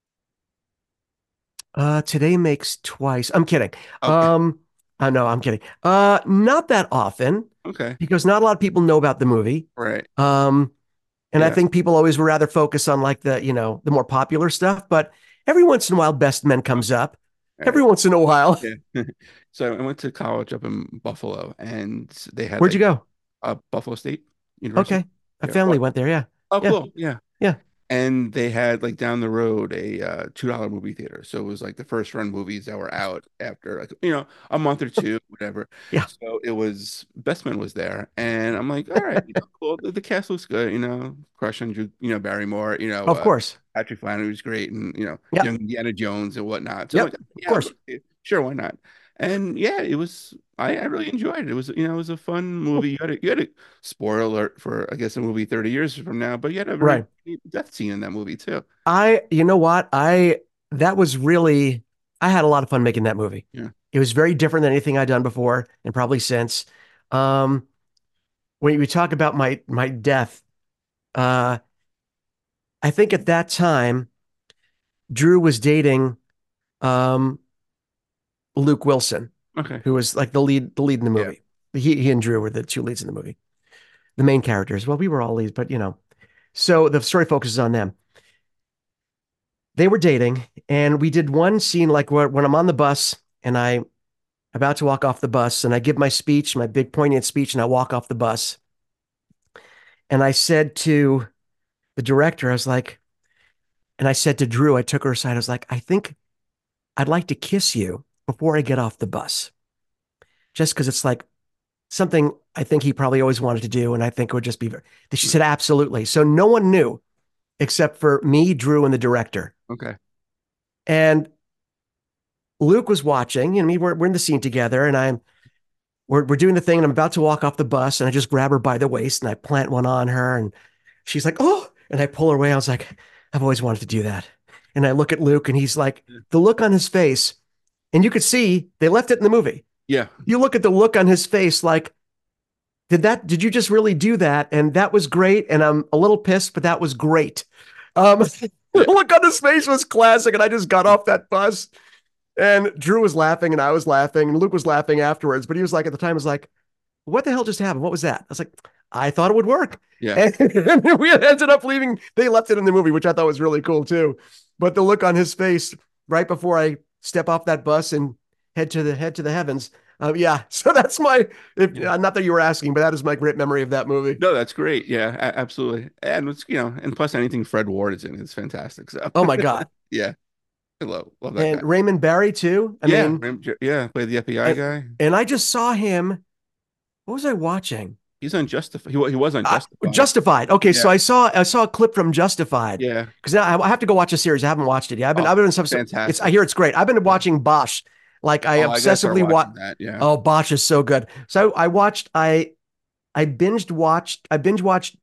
Uh, today makes twice. I'm kidding. Okay, Um, I know I'm kidding. Uh, not that often okay, because not a lot of people know about the movie. right. Um, and I Yeah, think people always would rather focus on like the, you know, the more popular stuff. But every once in a while, Best Men comes up. right. Every once in a while. Yeah. So I went to college up in Buffalo, and they had Where'd you like go? uh, Buffalo State University. Okay. My Yeah. family What? went there. Yeah. Oh, Yeah. cool. Yeah. Yeah. And they had like down the road a uh, two dollar movie theater. So it was like the first run movies that were out after like you know a month or two, whatever. Yeah. So it was Best Man was there, and I'm like, all right, you know, cool. The, the cast looks good, you know, crush on Drew, you know Barrymore, you know, Of uh, course. Patrick Flannery was great, and you know, Yep. young Indiana Jones and whatnot. So I'm Yep. like, Of yeah, course. okay, sure, why not? And yeah, it was. I, I really enjoyed it. It was, you know, it was a fun movie. You had a, you had a spoiler alert for, I guess, a movie thirty years from now, but you had a very Right. death scene in that movie too. I, you know what? I, that was really, I had a lot of fun making that movie. Yeah. It was very different than anything I'd done before and probably since. Um, when you talk about my, my death, uh, I think at that time, Drew was dating, um, Luke Wilson, Okay. who was like the lead, the lead in the Yeah. movie. He, he and Drew were the two leads in the movie, the main characters. Well, we were all leads, but you know, so the story focuses on them. They were dating, and we did one scene like where, when I'm on the bus and I about to walk off the bus, and I give my speech, my big poignant speech, and I walk off the bus. And I said to the director, I was like, and I said to Drew, I took her aside, I was like, I think I'd like to kiss you before I get off the bus, just because it's like something I think he probably always wanted to do, and I think it would just be very. She said, absolutely. So no one knew except for me, Drew, and the director. Okay. And Luke was watching, you know, we're, we're in the scene together, and I'm we're, we're doing the thing, and I'm about to walk off the bus, and I just grab her by the waist and I plant one on her, and she's like, oh, and I pull her away. I was like, I've always wanted to do that. And I look at Luke, and he's like, the look on his face, and you could see they left it in the movie. Yeah. You look at the look on his face, like, did that, did you just really do that? And that was great. And I'm a little pissed, but that was great. Um, the look on his face was classic. And I just got off that bus, and Drew was laughing and I was laughing and Luke was laughing afterwards. But he was like, at the time, was like, what the hell just happened? What was that? I was like, I thought it would work. Yeah. And we ended up leaving. They left it in the movie, which I thought was really cool too. But the look on his face right before I step off that bus and head to the head to the heavens. Uh, yeah. So that's my, if, Yeah. uh, not that you were asking, but that is my great memory of that movie. No, that's great. Yeah, a- absolutely. And it's, you know, and plus anything Fred Ward is in is fantastic. So Oh my God. yeah, I love love that And guy. Raymond Barry too. I Yeah, mean, Ram- yeah, played the F B I and, guy. and I just saw him. What was I watching? He's on Justified. He, wa- he was on Uh, Justified. Justified. Okay, so Yeah, I saw I saw a clip from Justified yeah. because now I I have to go watch a series. I haven't watched it yet. I've been Oh, I've been in some. It's I fantastic. hear it's great. I've been Yeah. watching Bosch. Like I Oh, I gotta start obsessively watch. watching that. Yeah. Oh, Bosch is so good. So I watched. I I binged watched. I binge watched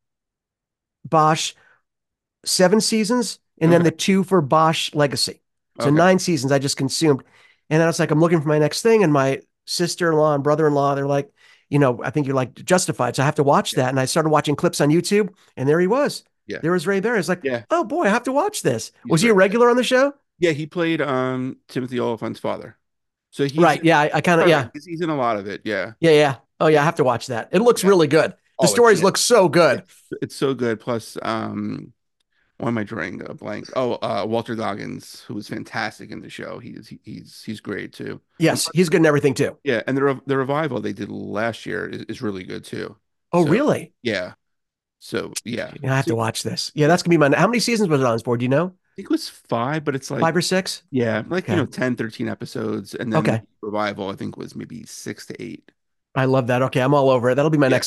Bosch seven seasons, and then Okay. the two for Bosch Legacy. So Okay. nine seasons I just consumed. And then I was like, I'm looking for my next thing. And my sister-in-law and brother-in-law, they're like, you know, I think you like Justified. So I have to watch Yeah. that. And I started watching clips on YouTube, and there he was. Yeah. There was Ray Barry. I was like, Yeah. oh boy, I have to watch this. He's Was he a great. regular on the show? Yeah, he played um Timothy Oliphant's father. So he's Right. Yeah. I, I kind of, yeah. he's, he's in a lot of it. Yeah. Yeah. Yeah. Oh yeah. I have to watch that. It looks Yeah. really good. The Oh, it's stories yeah, look so good. it's, it's so good. Plus, um, why am I drawing a blank? Oh, uh, Walter Goggins, who was fantastic in the show. He's he, he's he's great too. And Yes. He's good in everything too. yeah, and the rev- the revival they did last year is, is really good too. Oh, So really? yeah, so yeah, Yeah, I have so, to watch this. Yeah. That's going to be my, how many seasons was it on for? Do you know? I think it was five, but it's like Five or six? yeah, like you Okay. know, ten, thirteen episodes, and then Okay. the revival I think was maybe six to eight. I love that. Okay. I'm all over it. That'll be my Yeah, next thing.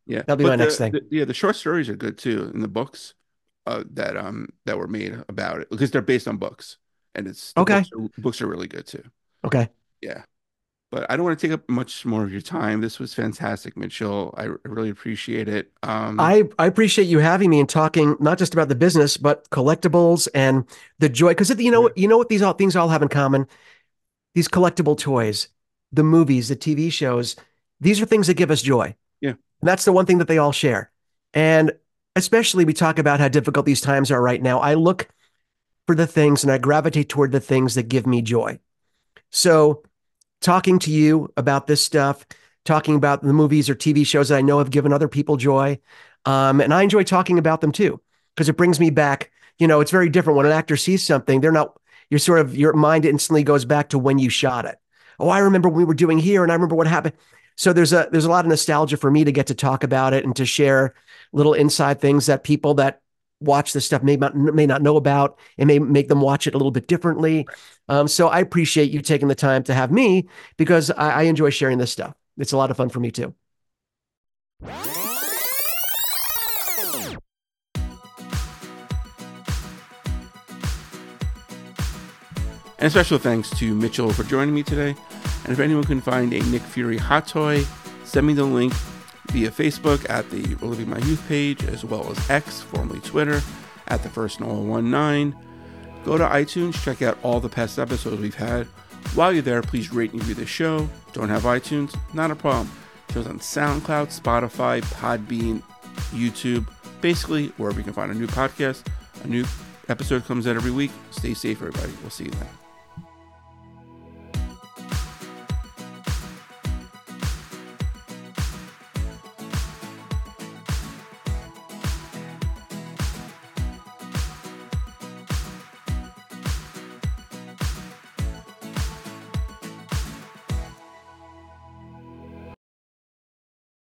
Yeah, That'll be but my next the, thing. the yeah the short stories are good too in the books uh, that um that were made about it because they're based on books and it's the Okay. books are, books are really good too. Okay. Yeah, but I don't want to take up much more of your time. This was fantastic, Mitchell. I, I really appreciate it. Um, I, I appreciate you having me and talking not just about the business, but collectibles and the joy. Because you know, yeah, you know what these all things all have in common? These collectible toys, the movies, the T V shows, these are things that give us joy. yeah, And that's the one thing that they all share. And especially we talk about how difficult these times are right now. I look for the things and I gravitate toward the things that give me joy. So talking to you about this stuff, talking about the movies or T V shows that I know have given other people joy. Um, and I enjoy talking about them too, because it brings me back. You know, it's very different when an actor sees something, they're not, you're sort of, your mind instantly goes back to when you shot it. Oh, I remember when we were doing here and I remember what happened. So there's a, there's a lot of nostalgia for me to get to talk about it and to share little inside things that people that watch this stuff may not, may not know about and may make them watch it a little bit differently. Um, so I appreciate you taking the time to have me because I, I enjoy sharing this stuff. It's a lot of fun for me too. and special thanks to Mitchell for joining me today. And if anyone can find a Nick Fury hot toy, send me the link via Facebook at the Reliving My Youth page, as well as X, formerly Twitter, at the First Noah nineteen. Go to iTunes, check out all the past episodes we've had. While you're there, please rate and review the show. Don't have iTunes? Not a problem. Show's on SoundCloud, Spotify, Podbean, YouTube, basically wherever you can find a new podcast. A new episode comes out every week. Stay safe, everybody. We'll see you then.